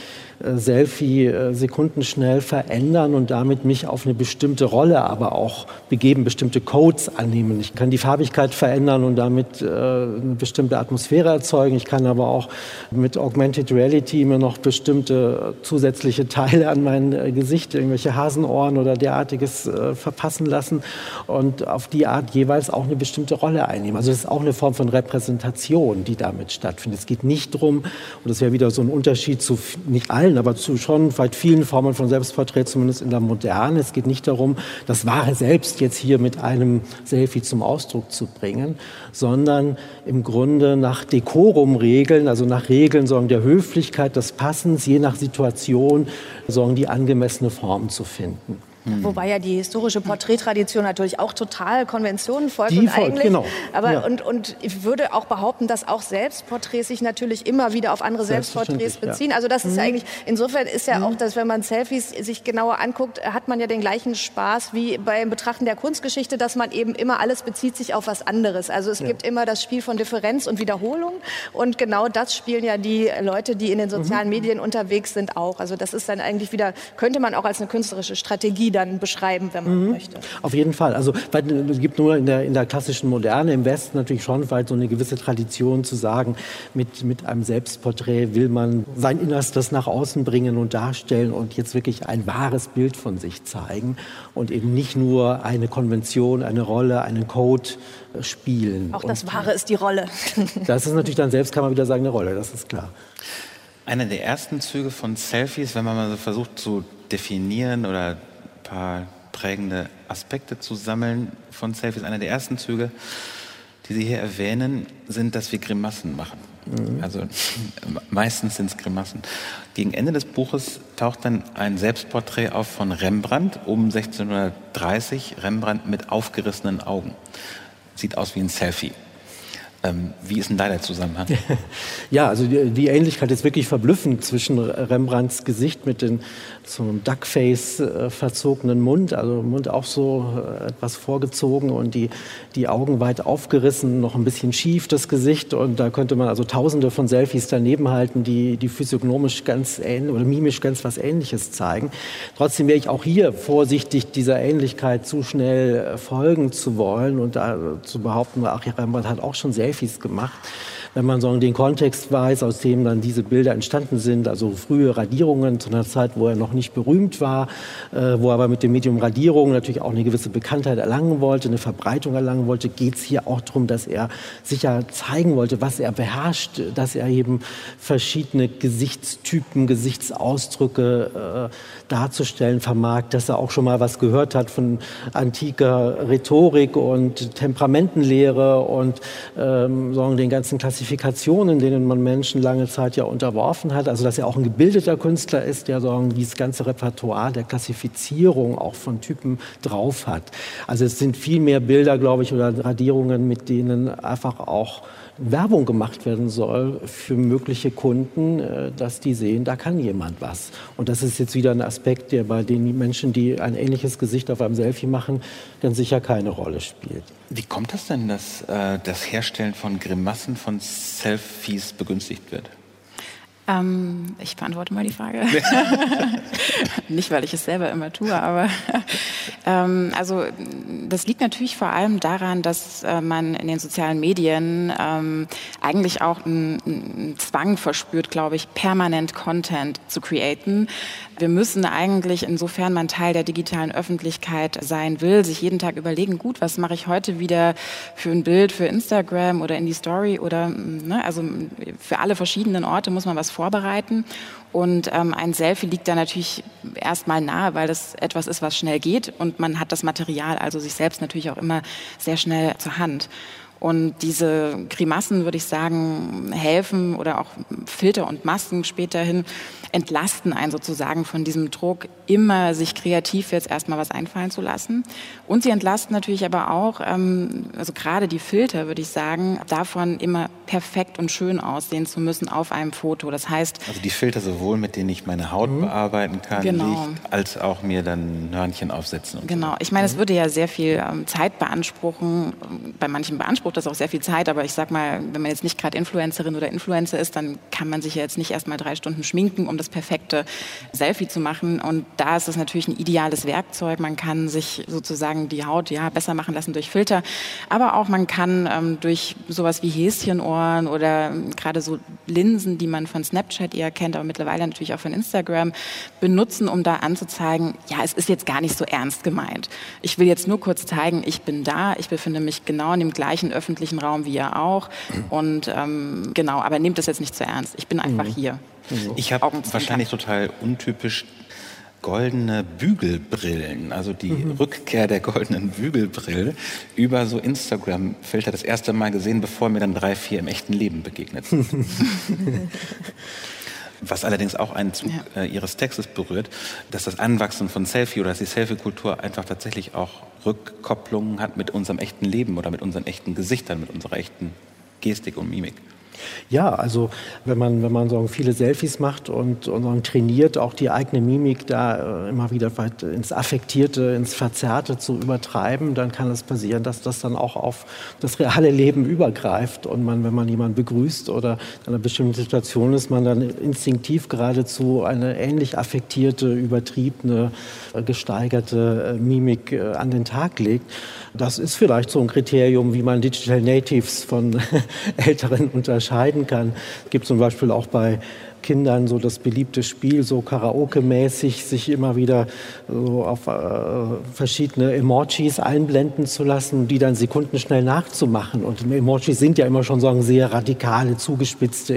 Selfie sekundenschnell verändern und damit mich auf eine bestimmte Rolle aber auch begeben, bestimmte Codes annehmen. Ich kann die Farbigkeit verändern und damit äh, eine bestimmte Atmosphäre erzeugen. Ich kann aber auch mit Augmented Reality mir noch bestimmte zusätzliche Teile an mein äh, Gesicht, irgendwelche Hasenohren oder derartiges äh, verpassen lassen und auf die Art jeweils auch eine bestimmte Rolle einnehmen. Also das ist auch eine Form von Repräsentation, die damit stattfindet. Es geht nicht darum, und das wäre wieder so ein Unterschied zu nicht allen, aber zu schon vielleicht vielen Formen von Selbstporträt, zumindest in der Moderne. Es geht nicht darum, das wahre Selbst jetzt hier mit einem Selfie zum Ausdruck zu bringen, sondern im Grunde nach Dekorumregeln, also nach Regeln sagen, der Höflichkeit, des Passens, je nach Situation, sagen, die angemessene Form zu finden. Wobei ja die historische Porträttradition natürlich auch total Konventionen folgt. Die und folgt, eigentlich, genau. Aber Ja. und, und ich würde auch behaupten, dass auch Selbstporträts sich natürlich immer wieder auf andere Selbstporträts beziehen. Ja. Also das ist Mhm. eigentlich, insofern ist ja Mhm. auch, dass wenn man Selfies sich genauer anguckt, hat man ja den gleichen Spaß wie beim Betrachten der Kunstgeschichte, dass man eben immer alles bezieht sich auf was anderes. Also es Ja. gibt immer das Spiel von Differenz und Wiederholung und genau das spielen ja die Leute, die in den sozialen Mhm. Medien unterwegs sind, auch. Also das ist dann eigentlich wieder, könnte man auch als eine künstlerische Strategie Selfie dann beschreiben, wenn man mhm. möchte. Auf jeden Fall. Also weil, es gibt nur in der, in der klassischen Moderne im Westen natürlich schon weit so eine gewisse Tradition zu sagen, mit, mit einem Selbstporträt will man sein Innerstes nach außen bringen und darstellen und jetzt wirklich ein wahres Bild von sich zeigen und eben nicht nur eine Konvention, eine Rolle, einen Code äh, spielen. Auch das und, Wahre ist die Rolle. Das ist natürlich dann selbst, kann man wieder sagen, eine Rolle, das ist klar. Einer der ersten Züge von Selfies, wenn man mal so versucht zu definieren oder ein paar prägende Aspekte zu sammeln von Selfies, einer der ersten Züge, die Sie hier erwähnen, sind, dass wir Grimassen machen. Mhm. Also meistens sind es Grimassen. Gegen Ende des Buches taucht dann ein Selbstporträt auf von Rembrandt um sechzehnhundertdreißig, Rembrandt mit aufgerissenen Augen. Sieht aus wie ein Selfie. Ähm, wie ist denn da der Zusammenhang? Ja, also die, die Ähnlichkeit ist wirklich verblüffend zwischen Rembrandts Gesicht mit den, so einem Duckface äh, verzogenen Mund, also Mund auch so äh, etwas vorgezogen und die, die Augen weit aufgerissen, noch ein bisschen schief das Gesicht, und da könnte man also tausende von Selfies daneben halten, die, die physiognomisch ganz ähnlich oder mimisch ganz was Ähnliches zeigen. Trotzdem wäre ich auch hier vorsichtig, dieser Ähnlichkeit zu schnell äh, folgen zu wollen und da äh, zu behaupten, ach, Rembrandt hat auch schon Selfies gemacht. Wenn man so den Kontext weiß, aus dem dann diese Bilder entstanden sind, also frühe Radierungen zu einer Zeit, wo er noch nicht berühmt war, äh, wo er aber mit dem Medium Radierung natürlich auch eine gewisse Bekanntheit erlangen wollte, eine Verbreitung erlangen wollte, geht es hier auch darum, dass er sicher zeigen wollte, was er beherrscht, dass er eben verschiedene Gesichtstypen, Gesichtsausdrücke äh, darzustellen vermag, dass er auch schon mal was gehört hat von antiker Rhetorik und Temperamentenlehre und ähm, sagen, den ganzen Klassifikationen, denen man Menschen lange Zeit ja unterworfen hat. Also dass er auch ein gebildeter Künstler ist, der sagen, dieses ganze Repertoire der Klassifizierung auch von Typen drauf hat. Also es sind viel mehr Bilder, glaube ich, oder Radierungen, mit denen einfach auch Werbung gemacht werden soll für mögliche Kunden, dass die sehen, da kann jemand was. Und das ist jetzt wieder ein Aspekt, der bei den Menschen, die ein ähnliches Gesicht auf einem Selfie machen, ganz sicher keine Rolle spielt. Wie kommt das denn, dass äh, das Herstellen von Grimassen von Selfies begünstigt wird? Ähm, ich beantworte mal die Frage. Nicht, weil ich es selber immer tue, aber ähm, also das liegt natürlich vor allem daran, dass äh, man in den sozialen Medien ähm, eigentlich auch einen, einen Zwang verspürt, glaube ich, permanent Content zu createn. Wir müssen eigentlich, insofern man Teil der digitalen Öffentlichkeit sein will, sich jeden Tag überlegen, gut, was mache ich heute wieder für ein Bild für Instagram oder in die Story oder, ne, also für alle verschiedenen Orte muss man was vorbereiten. Und ähm, ein Selfie liegt da natürlich erstmal nahe, weil das etwas ist, was schnell geht und man hat das Material, also sich selbst natürlich auch immer sehr schnell zur Hand. Und diese Grimassen, würde ich sagen, helfen oder auch Filter und Masken späterhin entlasten einen sozusagen von diesem Druck, immer sich kreativ jetzt erstmal was einfallen zu lassen. Und sie entlasten natürlich aber auch, ähm, also gerade die Filter, würde ich sagen, davon immer perfekt und schön aussehen zu müssen auf einem Foto. Das heißt... Also die Filter sowohl, mit denen ich meine Haut mhm. bearbeiten kann, genau. Licht, als auch mir dann Hörnchen aufsetzen. Und genau. so. Ich meine, es würde ja sehr viel ähm, Zeit beanspruchen. Bei manchen beansprucht das auch sehr viel Zeit, aber ich sag mal, wenn man jetzt nicht gerade Influencerin oder Influencer ist, dann kann man sich ja jetzt nicht erst mal drei Stunden schminken, um das perfekte Selfie zu machen. Und da ist es natürlich ein ideales Werkzeug. Man kann sich sozusagen die Haut ja besser machen lassen durch Filter, aber auch man kann ähm, durch sowas wie Häschenohren oder ähm, gerade so Linsen, die man von Snapchat eher kennt, aber mittlerweile natürlich auch von Instagram, benutzen, um da anzuzeigen, ja, es ist jetzt gar nicht so ernst gemeint. Ich will jetzt nur kurz zeigen, ich bin da, ich befinde mich genau in dem gleichen öffentlichen Raum wie ihr auch. Und ähm, genau, aber nehmt das jetzt nicht zu ernst. Ich bin einfach mhm. hier. Ich habe wahrscheinlich total untypisch goldene Bügelbrillen, also die mhm. Rückkehr der goldenen Bügelbrille über so Instagram-Filter das erste Mal gesehen, bevor mir dann drei, vier im echten Leben begegnet sind. Was allerdings auch einen Zug ja. äh, Ihres Textes berührt, dass das Anwachsen von Selfie oder dass die Selfie-Kultur einfach tatsächlich auch Rückkopplungen hat mit unserem echten Leben oder mit unseren echten Gesichtern, mit unserer echten Gestik und Mimik. Ja, also wenn man, wenn man so viele Selfies macht und, und so trainiert, auch die eigene Mimik da äh, immer wieder weit ins Affektierte, ins Verzerrte zu übertreiben, dann kann es passieren, dass das dann auch auf das reale Leben übergreift und man, wenn man jemanden begrüßt oder in einer bestimmten Situation ist, man dann instinktiv geradezu eine ähnlich affektierte, übertriebene, äh, gesteigerte äh, Mimik äh, an den Tag legt. Das ist vielleicht so ein Kriterium, wie man Digital Natives von Älteren unterscheiden kann. Es gibt zum Beispiel auch bei Kindern so das beliebte Spiel, so Karaoke-mäßig, sich immer wieder so auf äh, verschiedene Emojis einblenden zu lassen, die dann sekundenschnell nachzumachen. Und Emojis sind ja immer schon so sehr radikale, zugespitzte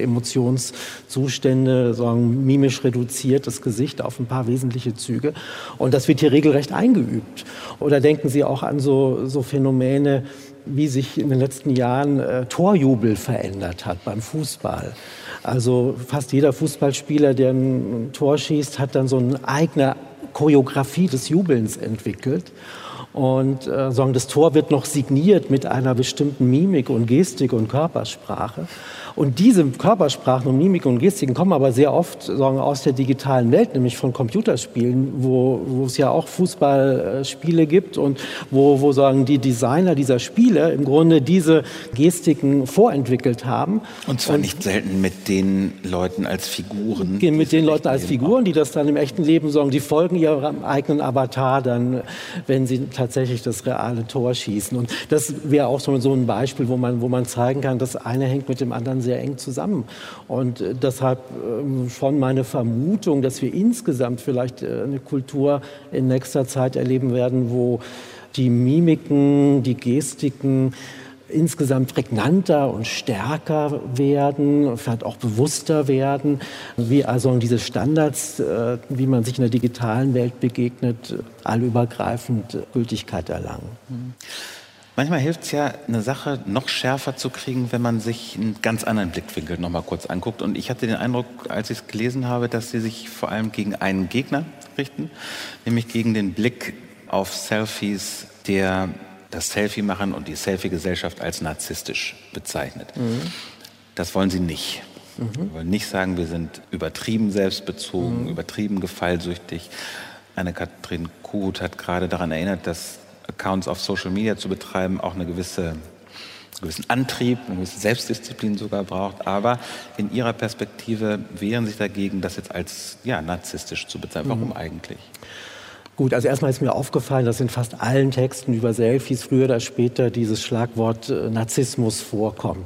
Emotionszustände, so ein mimisch reduziertes Gesicht auf ein paar wesentliche Züge. Und das wird hier regelrecht eingeübt. Oder denken Sie auch an so, so Phänomene, wie sich in den letzten Jahren äh, Torjubel verändert hat beim Fußball. Also fast jeder Fußballspieler, der ein Tor schießt, hat dann so eine eigene Choreografie des Jubelns entwickelt. Und äh, sagen, das Tor wird noch signiert mit einer bestimmten Mimik und Gestik und Körpersprache. Und diese Körpersprachen und Mimik und Gestiken kommen aber sehr oft sagen, aus der digitalen Welt, nämlich von Computerspielen, wo, wo es ja auch Fußballspiele gibt und wo, wo sagen, die Designer dieser Spiele im Grunde diese Gestiken vorentwickelt haben. Und zwar und nicht selten mit den Leuten als Figuren. Mit den Leuten als Figuren, die das dann im echten Leben sagen, die folgen ihrem eigenen Avatar dann, wenn sie tatsächlich das reale Tor schießen. Und das wäre auch so, so ein Beispiel, wo man, wo man zeigen kann, das eine hängt mit dem anderen sehr eng zusammen. Und äh, deshalb äh, schon meine Vermutung, dass wir insgesamt vielleicht äh, eine Kultur in nächster Zeit erleben werden, wo die Mimiken, die Gestiken insgesamt prägnanter und stärker werden, vielleicht auch bewusster werden, wie also diese Standards, äh, wie man sich in der digitalen Welt begegnet, allübergreifend Gültigkeit erlangen. Mhm. Manchmal hilft es ja, eine Sache noch schärfer zu kriegen, wenn man sich einen ganz anderen Blickwinkel noch mal kurz anguckt. Und ich hatte den Eindruck, als ich es gelesen habe, dass Sie sich vor allem gegen einen Gegner richten, nämlich gegen den Blick auf Selfies, der das Selfie-Machen und die Selfie-Gesellschaft als narzisstisch bezeichnet. Mhm. Das wollen Sie nicht. Mhm. Sie wollen nicht sagen, wir sind übertrieben selbstbezogen, mhm. übertrieben gefallsüchtig. Anne-Kathrin Kuth hat gerade daran erinnert, dass Accounts auf Social Media zu betreiben auch eine gewisse, einen gewissen Antrieb, eine gewisse Selbstdisziplin sogar braucht. Aber in Ihrer Perspektive wehren sich dagegen, das jetzt als ja, narzisstisch zu bezeichnen. Warum mhm. eigentlich? Gut, also erstmal ist mir aufgefallen, dass in fast allen Texten über Selfies früher oder später dieses Schlagwort äh, Narzissmus vorkommt.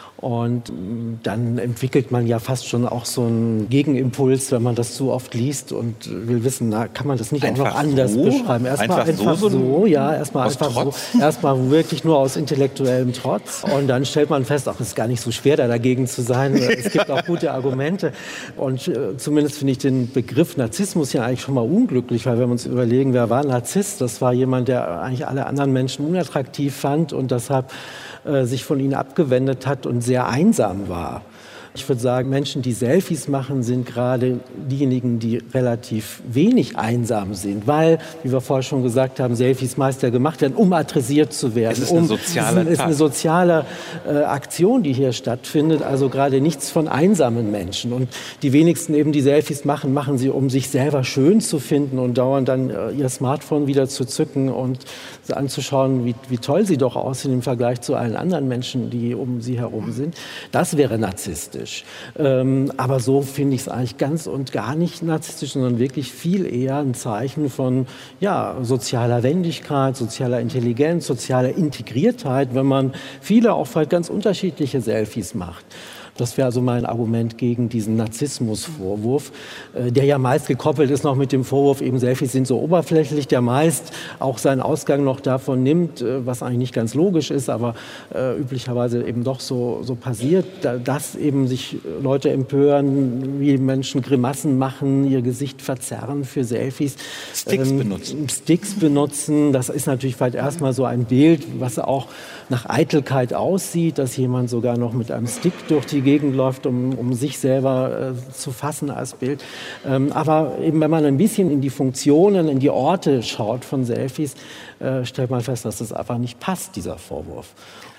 Und dann entwickelt man ja fast schon auch so einen Gegenimpuls, wenn man das zu oft liest und will wissen, na, kann man das nicht einfach auch noch anders so? beschreiben? Erstmal einfach, einfach so, so, ja, erstmal einfach Trotz? so, erstmal wirklich nur aus intellektuellem Trotz. Und dann stellt man fest, ach, es ist gar nicht so schwer, da dagegen zu sein. Es gibt auch gute Argumente. Und äh, zumindest finde ich den Begriff Narzissmus ja eigentlich schon mal unglücklich, weil wenn wir uns überlegen, wer war Narzisst? Das war jemand, der eigentlich alle anderen Menschen unattraktiv fand und deshalb äh, sich von ihnen abgewendet hat und sehr einsam war. Ich würde sagen, Menschen, die Selfies machen, sind gerade diejenigen, die relativ wenig einsam sind, weil, wie wir vorher schon gesagt haben, Selfies meist ja gemacht werden, um adressiert zu werden. Es ist eine soziale, um, es ist eine soziale äh, Aktion, die hier stattfindet, also gerade nichts von einsamen Menschen. Und die wenigsten eben, die Selfies machen, machen sie, um sich selber schön zu finden und dauernd dann äh, ihr Smartphone wieder zu zücken und anzuschauen, wie, wie toll sie doch aussehen im Vergleich zu allen anderen Menschen, die um sie herum sind. Das wäre narzisstisch. Ähm, aber so finde ich es eigentlich ganz und gar nicht narzisstisch, sondern wirklich viel eher ein Zeichen von ja, sozialer Wendigkeit, sozialer Intelligenz, sozialer Integriertheit, wenn man viele auch vielleicht ganz unterschiedliche Selfies macht. Das wäre also mein Argument gegen diesen Narzissmus-Vorwurf, äh, der ja meist gekoppelt ist noch mit dem Vorwurf, eben Selfies sind so oberflächlich, der meist auch seinen Ausgang noch davon nimmt, äh, was eigentlich nicht ganz logisch ist, aber äh, üblicherweise eben doch so, so passiert, da, dass eben sich Leute empören, wie Menschen Grimassen machen, ihr Gesicht verzerren für Selfies. Sticks ähm, benutzen. Sticks benutzen, das ist natürlich vielleicht erstmal so ein Bild, was auch nach Eitelkeit aussieht, dass jemand sogar noch mit einem Stick durch die Gegend läuft, um, um sich selber äh, zu fassen als Bild. Ähm, aber eben, wenn man ein bisschen in die Funktionen, in die Orte schaut von Selfies, äh, stellt man fest, dass das einfach nicht passt, dieser Vorwurf.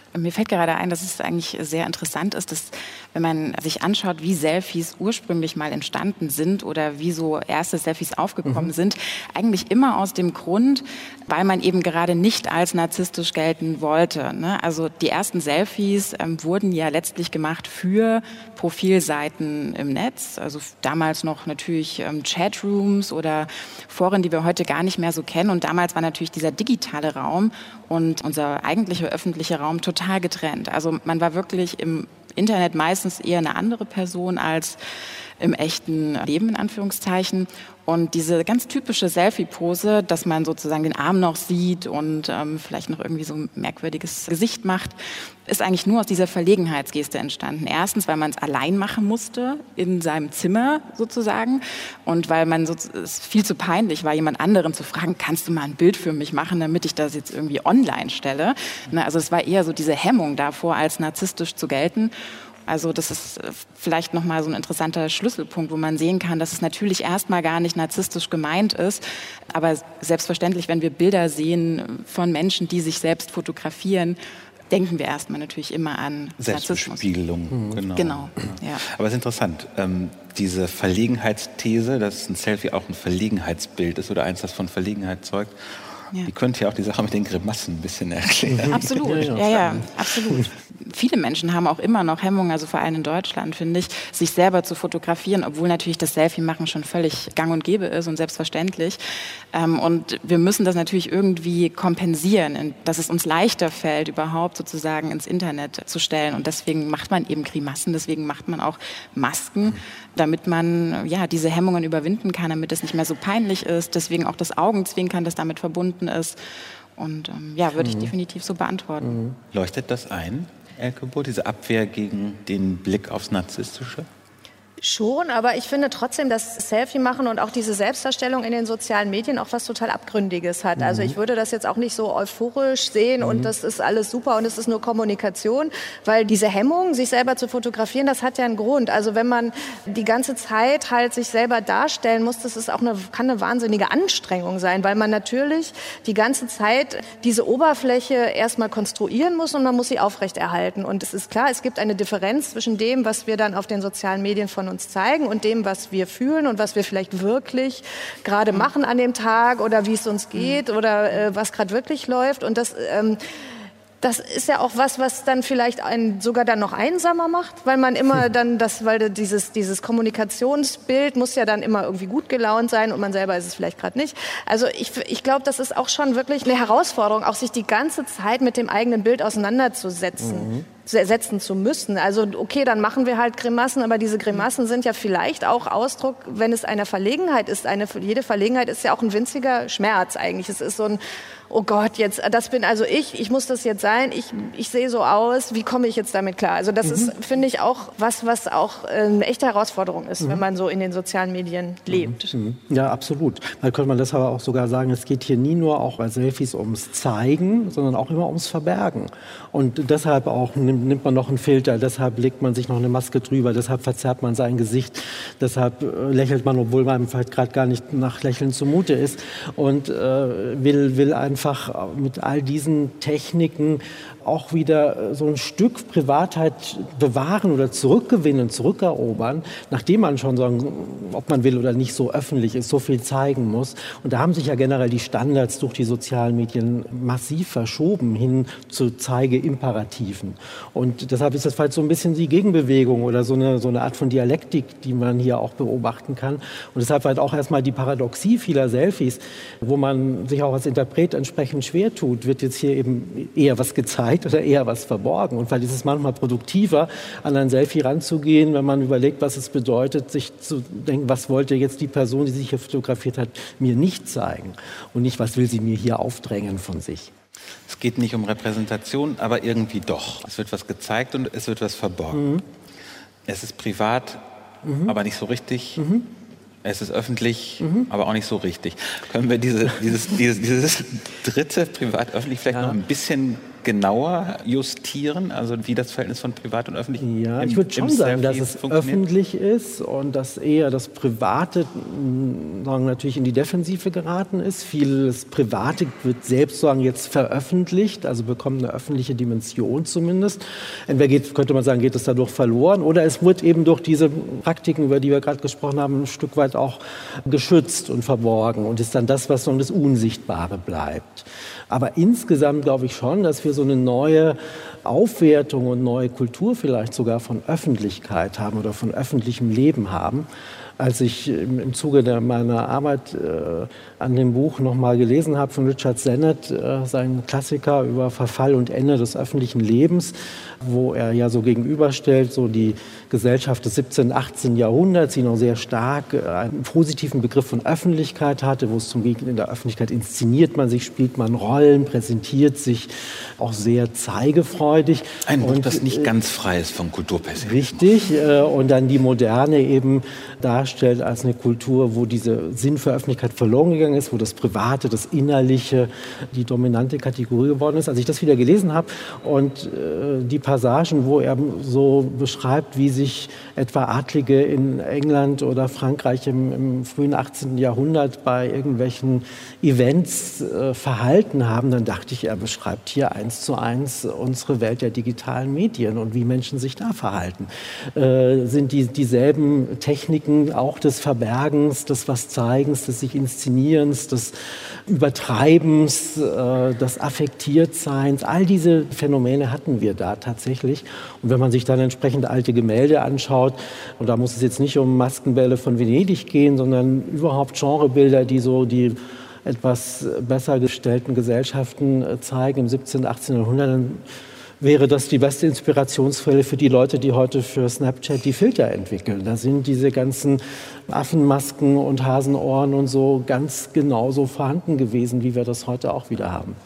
Mir fällt gerade ein, dass es eigentlich sehr interessant ist, dass wenn man sich anschaut, wie Selfies ursprünglich mal entstanden sind oder wie so erste Selfies aufgekommen mhm. sind, eigentlich immer aus dem Grund, weil man eben gerade nicht als narzisstisch gelten wollte. Ne? Also die ersten Selfies ähm, wurden ja letztlich gemacht für Profilseiten im Netz, also damals noch natürlich ähm, Chatrooms oder Foren, die wir heute gar nicht mehr so kennen. Und damals war natürlich dieser digitale Raum und unser eigentlicher öffentlicher Raum total getrennt. Also man war wirklich im Internet meistens eher eine andere Person als im echten Leben, in Anführungszeichen. Und diese ganz typische Selfie-Pose, dass man sozusagen den Arm noch sieht und ähm, vielleicht noch irgendwie so ein merkwürdiges Gesicht macht, ist eigentlich nur aus dieser Verlegenheitsgeste entstanden. Erstens, weil man es allein machen musste, in seinem Zimmer sozusagen. Und weil man so, es viel zu peinlich war, jemand anderen zu fragen, kannst du mal ein Bild für mich machen, damit ich das jetzt irgendwie online stelle. Na, also es war eher so diese Hemmung davor, als narzisstisch zu gelten. Also das ist vielleicht nochmal so ein interessanter Schlüsselpunkt, wo man sehen kann, dass es natürlich erstmal gar nicht narzisstisch gemeint ist. Aber selbstverständlich, wenn wir Bilder sehen von Menschen, die sich selbst fotografieren, denken wir erstmal natürlich immer an Selbstbespiegelung. Narzissmus. Genau. Genau. Ja. Aber es ist interessant, ähm, diese Verlegenheitsthese, dass ein Selfie auch ein Verlegenheitsbild ist oder eins, das von Verlegenheit zeugt, ja. Die könnte ja auch die Sache mit den Grimassen ein bisschen erklären. Absolut, ja, ja, ja, absolut. Viele Menschen haben auch immer noch Hemmungen, also vor allem in Deutschland, finde ich, sich selber zu fotografieren, obwohl natürlich das Selfie-Machen schon völlig gang und gäbe ist und selbstverständlich. Und wir müssen das natürlich irgendwie kompensieren, dass es uns leichter fällt, überhaupt sozusagen ins Internet zu stellen. Und deswegen macht man eben Grimassen, deswegen macht man auch Masken, damit man ja diese Hemmungen überwinden kann, damit es nicht mehr so peinlich ist. Deswegen auch das Augenzwinkern, das damit verbunden ist. Und ähm, ja, würde ich mhm. definitiv so beantworten. Mhm. Leuchtet das ein, Elke Buhr, diese Abwehr gegen den Blick aufs Narzisstische? Schon, aber ich finde trotzdem, dass Selfie machen und auch diese Selbstdarstellung in den sozialen Medien auch was total Abgründiges hat. Mhm. Also ich würde das jetzt auch nicht so euphorisch sehen mhm. und das ist alles super und es ist nur Kommunikation, weil diese Hemmung, sich selber zu fotografieren, das hat ja einen Grund. Also wenn man die ganze Zeit halt sich selber darstellen muss, das ist auch eine, kann eine wahnsinnige Anstrengung sein, weil man natürlich die ganze Zeit diese Oberfläche erstmal konstruieren muss und man muss sie aufrechterhalten. Und es ist klar, es gibt eine Differenz zwischen dem, was wir dann auf den sozialen Medien von uns zeigen und dem, was wir fühlen und was wir vielleicht wirklich gerade machen an dem Tag oder wie es uns geht oder äh, was gerade wirklich läuft. Und das, ähm, das ist ja auch was, was dann vielleicht einen sogar dann noch einsamer macht, weil man immer dann das, weil dieses, dieses Kommunikationsbild muss ja dann immer irgendwie gut gelaunt sein und man selber ist es vielleicht gerade nicht. Also ich, ich glaube, das ist auch schon wirklich eine Herausforderung, auch sich die ganze Zeit mit dem eigenen Bild auseinanderzusetzen. Mhm. setzen zu müssen. Also okay, dann machen wir halt Grimassen, aber diese Grimassen sind ja vielleicht auch Ausdruck, wenn es eine Verlegenheit ist. Eine, jede Verlegenheit ist ja auch ein winziger Schmerz eigentlich. Es ist so ein, oh Gott, jetzt, das bin also ich, ich muss das jetzt sein, ich, ich sehe so aus, wie komme ich jetzt damit klar? Also das mhm. ist, finde ich, auch was, was auch eine echte Herausforderung ist, mhm. wenn man so in den sozialen Medien lebt. Mhm. Ja, absolut. Dann könnte man deshalb auch sogar sagen, es geht hier nie nur auch bei Selfies ums Zeigen, sondern auch immer ums Verbergen. Und deshalb auch nimmt man noch einen Filter, deshalb legt man sich noch eine Maske drüber, deshalb verzerrt man sein Gesicht, deshalb lächelt man, obwohl man vielleicht gerade gar nicht nach Lächeln zumute ist und äh, will, will einfach mit all diesen Techniken auch wieder so ein Stück Privatheit bewahren oder zurückgewinnen, zurückerobern, nachdem man schon, so, ob man will oder nicht, so öffentlich ist, so viel zeigen muss. Und da haben sich ja generell die Standards durch die sozialen Medien massiv verschoben hin zu Zeigeimperativen. Und deshalb ist das vielleicht so ein bisschen die Gegenbewegung oder so eine, so eine Art von Dialektik, die man hier auch beobachten kann. Und deshalb halt auch erstmal die Paradoxie vieler Selfies, wo man sich auch als Interpret entsprechend schwer tut, wird jetzt hier eben eher was gezeigt oder eher was verborgen. Und weil ist es manchmal produktiver, an ein Selfie ranzugehen, wenn man überlegt, was es bedeutet, sich zu denken, was wollte jetzt die Person, die sich hier fotografiert hat, mir nicht zeigen. Und nicht, was will sie mir hier aufdrängen von sich. Es geht nicht um Repräsentation, aber irgendwie doch. Es wird was gezeigt und es wird was verborgen. Mhm. Es ist privat, mhm. aber nicht so richtig. Mhm. Es ist öffentlich, mhm. aber auch nicht so richtig. Können wir diese, dieses, dieses, dieses dritte privat-öffentlich vielleicht ja. noch ein bisschen genauer justieren, also wie das Verhältnis von privat und öffentlich ist? Ja, ich würde schon sagen, dass es öffentlich ist und dass eher das Private sagen, natürlich in die Defensive geraten ist. Vieles Private wird selbst sagen jetzt veröffentlicht, also bekommt eine öffentliche Dimension zumindest. Entweder geht, könnte man sagen, geht es dadurch verloren oder es wird eben durch diese Praktiken, über die wir gerade gesprochen haben, ein Stück weit auch geschützt und verborgen und ist dann das, was so das Unsichtbare bleibt. Aber insgesamt glaube ich schon, dass wir so eine neue Aufwertung und neue Kultur vielleicht sogar von Öffentlichkeit haben oder von öffentlichem Leben haben. Als ich im Zuge der, meiner Arbeit äh, an dem Buch noch mal gelesen habe von Richard Sennett, äh, seinen Klassiker über Verfall und Ende des öffentlichen Lebens, wo er ja so gegenüberstellt, so die Gesellschaft des siebzehnten, achtzehnten Jahrhunderts, die noch sehr stark äh, einen positiven Begriff von Öffentlichkeit hatte, wo es zum Gegenteil in der Öffentlichkeit inszeniert man sich, spielt man Rollen, präsentiert sich auch sehr zeigefreudig. Ein Buch, und, das nicht ganz frei ist vom Kulturpessimismus. Richtig, äh, und dann die Moderne eben darstellt als eine Kultur, wo dieser Sinn für Öffentlichkeit verloren gegangen ist, wo das Private, das Innerliche die dominante Kategorie geworden ist. Als ich das wieder gelesen habe und äh, die Passagen, wo er so beschreibt, wie sich etwa Adlige in England oder Frankreich im, im frühen achtzehnten Jahrhundert bei irgendwelchen Events äh, verhalten haben, dann dachte ich, er beschreibt hier eins zu eins unsere Welt der digitalen Medien und wie Menschen sich da verhalten. Äh, sind die, dieselben Techniken auch des Verbergens, des Was-Zeigens, des sich Inszenierens, des Übertreibens, äh, des Affektiertseins. All diese Phänomene hatten wir da tatsächlich. Und wenn man sich dann entsprechend alte Gemälde anschaut, und da muss es jetzt nicht um Maskenbälle von Venedig gehen, sondern überhaupt Genrebilder, die so die etwas besser gestellten Gesellschaften zeigen im siebzehnten, achtzehnten Jahrhundert, dann wäre das die beste Inspirationsquelle für die Leute, die heute für Snapchat die Filter entwickeln. Da sind diese ganzen Affenmasken und Hasenohren und so ganz genauso vorhanden gewesen, wie wir das heute auch wieder haben.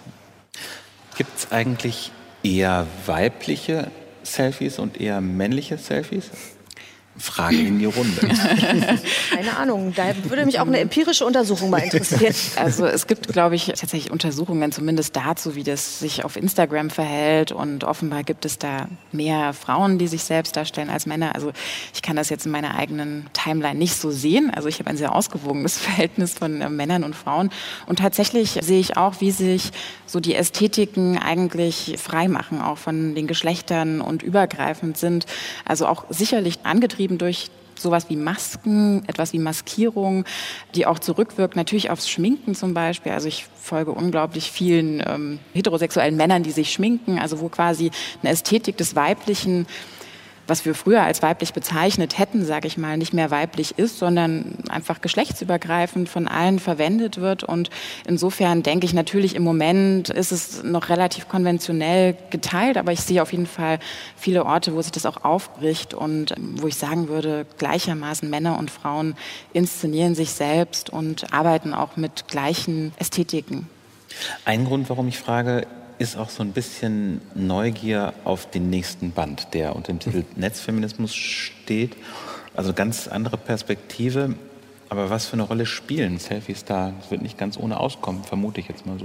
Gibt es eigentlich eher weibliche Selfies und eher männliche Selfies? Frage in die Runde. Keine Ahnung, da würde mich auch eine empirische Untersuchung mal interessieren. Also es gibt, glaube ich, tatsächlich Untersuchungen zumindest dazu, wie das sich auf Instagram verhält und offenbar gibt es da mehr Frauen, die sich selbst darstellen als Männer. Also ich kann das jetzt in meiner eigenen Timeline nicht so sehen. Also ich habe ein sehr ausgewogenes Verhältnis von äh, Männern und Frauen und tatsächlich sehe ich auch, wie sich so die Ästhetiken eigentlich frei machen, auch von den Geschlechtern und übergreifend sind. Also auch sicherlich angetrieben durch sowas wie Masken, etwas wie Maskierung, die auch zurückwirkt, natürlich aufs Schminken zum Beispiel. Also ich folge unglaublich vielen ähm, heterosexuellen Männern, die sich schminken, also wo quasi eine Ästhetik des Weiblichen, was wir früher als weiblich bezeichnet hätten, sage ich mal, nicht mehr weiblich ist, sondern einfach geschlechtsübergreifend von allen verwendet wird. Und insofern denke ich natürlich, im Moment ist es noch relativ konventionell geteilt, aber ich sehe auf jeden Fall viele Orte, wo sich das auch aufbricht und wo ich sagen würde, gleichermaßen Männer und Frauen inszenieren sich selbst und arbeiten auch mit gleichen Ästhetiken. Ein Grund, warum ich frage, ist auch so ein bisschen Neugier auf den nächsten Band, der unter dem Titel Netzfeminismus steht. Also ganz andere Perspektive. Aber was für eine Rolle spielen Selfies da? Das wird nicht ganz ohne auskommen, vermute ich jetzt mal so.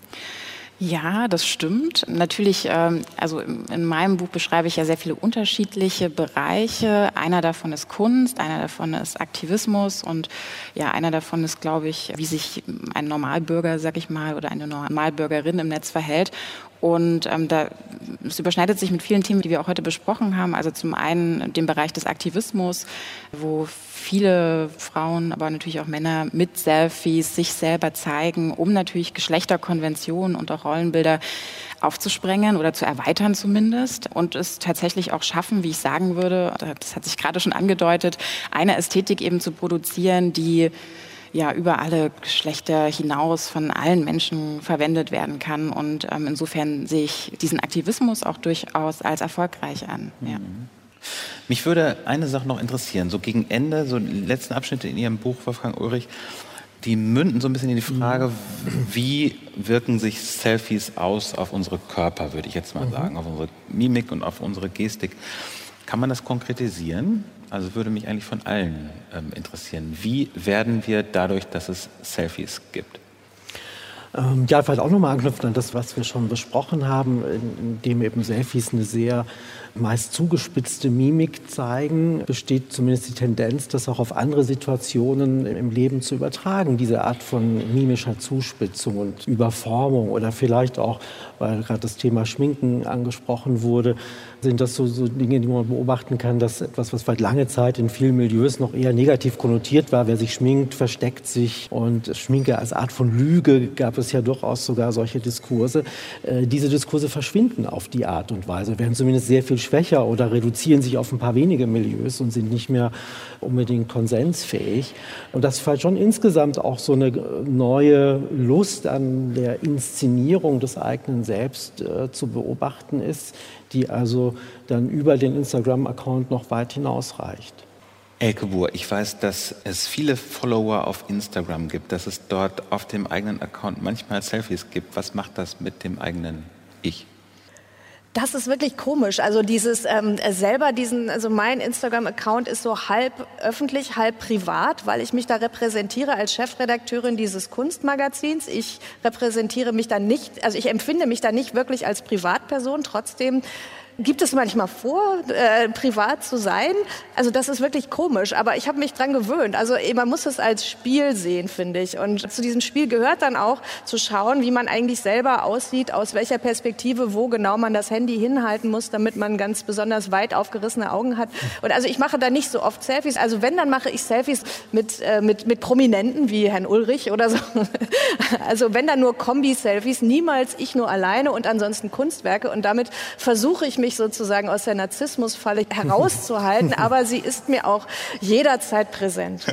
Ja, das stimmt. Natürlich, ähm, also in meinem Buch beschreibe ich ja sehr viele unterschiedliche Bereiche. Einer davon ist Kunst, einer davon ist Aktivismus und ja, einer davon ist, glaube ich, wie sich ein Normalbürger, sag ich mal, oder eine Normalbürgerin im Netz verhält. Und ähm, da, es überschneidet sich mit vielen Themen, die wir auch heute besprochen haben. Also zum einen den Bereich des Aktivismus, wo viele Frauen, aber natürlich auch Männer mit Selfies sich selber zeigen, um natürlich Geschlechterkonventionen und auch Rollenbilder aufzusprengen oder zu erweitern zumindest und es tatsächlich auch schaffen, wie ich sagen würde, das hat sich gerade schon angedeutet, eine Ästhetik eben zu produzieren, die ja über alle Geschlechter hinaus von allen Menschen verwendet werden kann. Und ähm, insofern sehe ich diesen Aktivismus auch durchaus als erfolgreich an. Ja. Mich würde eine Sache noch interessieren. So gegen Ende, so die letzten Abschnitte in Ihrem Buch, Wolfgang Ulrich, die münden so ein bisschen in die Frage, wie wirken sich Selfies aus auf unsere Körper, würde ich jetzt mal sagen, auf unsere Mimik und auf unsere Gestik. Kann man das konkretisieren? Also würde mich eigentlich von allen ähm, interessieren. Wie werden wir dadurch, dass es Selfies gibt? Ähm, ja, vielleicht auch nochmal anknüpfen an das, was wir schon besprochen haben, in, in dem eben Selfies eine sehr meist zugespitzte Mimik zeigen, besteht zumindest die Tendenz, das auch auf andere Situationen im Leben zu übertragen, diese Art von mimischer Zuspitzung und Überformung oder vielleicht auch, weil gerade das Thema Schminken angesprochen wurde, sind das so, so Dinge, die man beobachten kann, dass etwas, was vielleicht lange Zeit in vielen Milieus noch eher negativ konnotiert war, wer sich schminkt, versteckt sich und Schminke als Art von Lüge, gab es ja durchaus sogar solche Diskurse. Äh, diese Diskurse verschwinden auf die Art und Weise, werden zumindest sehr viel schwächer oder reduzieren sich auf ein paar wenige Milieus und sind nicht mehr unbedingt konsensfähig. Und das vielleicht schon insgesamt auch so eine neue Lust an der Inszenierung des eigenen Selbst äh, zu beobachten ist, die also dann über den Instagram-Account noch weit hinausreicht. Elke Buhr, ich weiß, dass es viele Follower auf Instagram gibt, dass es dort auf dem eigenen Account manchmal Selfies gibt. Was macht das mit dem eigenen Ich? Das ist wirklich komisch. Also dieses ähm, selber diesen, also mein Instagram-Account ist so halb öffentlich, halb privat, weil ich mich da repräsentiere als Chefredakteurin dieses Kunstmagazins. Ich repräsentiere mich da nicht, also ich empfinde mich da nicht wirklich als Privatperson. Trotzdem gibt es manchmal vor, äh, privat zu sein. Also das ist wirklich komisch, aber ich habe mich dran gewöhnt. Also man muss es als Spiel sehen, finde ich. Und zu diesem Spiel gehört dann auch zu schauen, wie man eigentlich selber aussieht, aus welcher Perspektive, wo genau man das Handy hinhalten muss, damit man ganz besonders weit aufgerissene Augen hat. Und also ich mache da nicht so oft Selfies. Also wenn, dann mache ich Selfies mit, äh, mit, mit Prominenten wie Herrn Ulrich oder so. Also wenn, dann nur Kombi-Selfies, niemals ich nur alleine und ansonsten Kunstwerke. Und damit versuche ich mich mich sozusagen aus der Narzissmusfalle herauszuhalten, aber sie ist mir auch jederzeit präsent.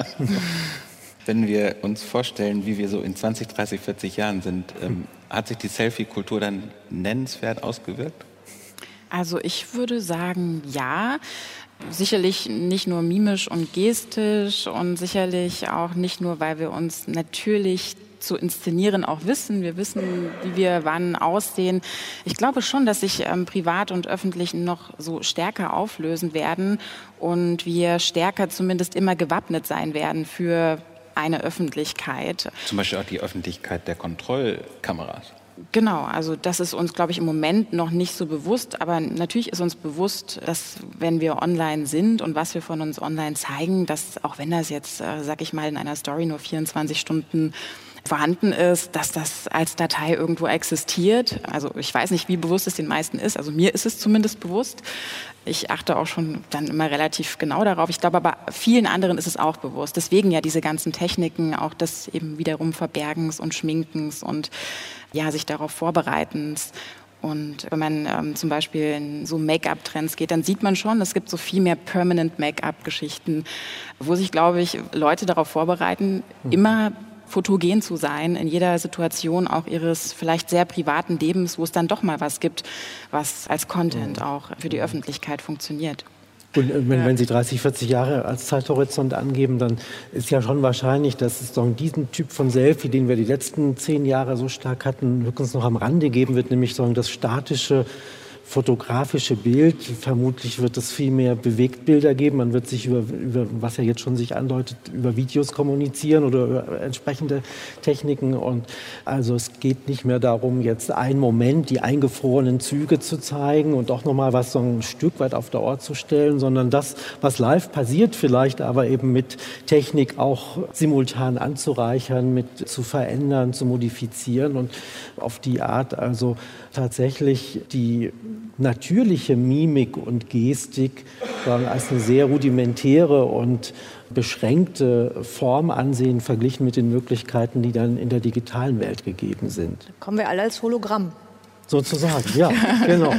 Wenn wir uns vorstellen, wie wir so in zwanzig, dreißig, vierzig Jahren sind, ähm, hat sich die Selfie-Kultur dann nennenswert ausgewirkt? Also ich würde sagen, ja. Sicherlich nicht nur mimisch und gestisch und sicherlich auch nicht nur, weil wir uns natürlich zu inszenieren auch wissen. Wir wissen, wie wir wann aussehen. Ich glaube schon, dass sich ähm, privat und öffentlich noch so stärker auflösen werden und wir stärker zumindest immer gewappnet sein werden für eine Öffentlichkeit. Zum Beispiel auch die Öffentlichkeit der Kontrollkameras. Genau, also das ist uns, glaube ich, im Moment noch nicht so bewusst, aber natürlich ist uns bewusst, dass wenn wir online sind und was wir von uns online zeigen, dass auch wenn das jetzt, äh, sag ich mal, in einer Story nur vierundzwanzig Stunden vorhanden ist, dass das als Datei irgendwo existiert. Also ich weiß nicht, wie bewusst es den meisten ist. Also mir ist es zumindest bewusst. Ich achte auch schon dann immer relativ genau darauf. Ich glaube aber, vielen anderen ist es auch bewusst. Deswegen ja diese ganzen Techniken, auch das eben wiederum Verbergens und Schminkens und ja, sich darauf Vorbereitens. Und wenn man ähm, zum Beispiel in so Make-up-Trends geht, dann sieht man schon, es gibt so viel mehr Permanent-Make-up-Geschichten, wo sich, glaube ich, Leute darauf vorbereiten, mhm. immer fotogen zu sein, in jeder Situation auch ihres vielleicht sehr privaten Lebens, wo es dann doch mal was gibt, was als Content auch für die Öffentlichkeit funktioniert. Und wenn, wenn Sie dreißig, vierzig Jahre als Zeithorizont angeben, dann ist ja schon wahrscheinlich, dass es doch diesen Typ von Selfie, den wir die letzten zehn Jahre so stark hatten, höchstens noch am Rande geben wird, nämlich so das statische, fotografische Bild. Vermutlich wird es viel mehr Bewegtbilder geben. Man wird sich über, über, was ja jetzt schon sich andeutet, über Videos kommunizieren oder über entsprechende Techniken. Und also es geht nicht mehr darum, jetzt einen Moment die eingefrorenen Züge zu zeigen und auch nochmal was so ein Stück weit auf Dauer zu stellen, sondern das, was live passiert, vielleicht aber eben mit Technik auch simultan anzureichern, mit zu verändern, zu modifizieren und auf die Art also tatsächlich die natürliche Mimik und Gestik sagen, als eine sehr rudimentäre und beschränkte Form ansehen, verglichen mit den Möglichkeiten, die dann in der digitalen Welt gegeben sind. Kommen wir alle als Hologramm. Sozusagen, ja, genau.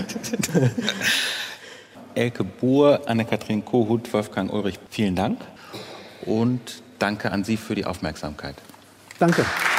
Elke Buhr, Anne-Kathrin Kohut, Wolfgang Ulrich, vielen Dank und danke an Sie für die Aufmerksamkeit. Danke.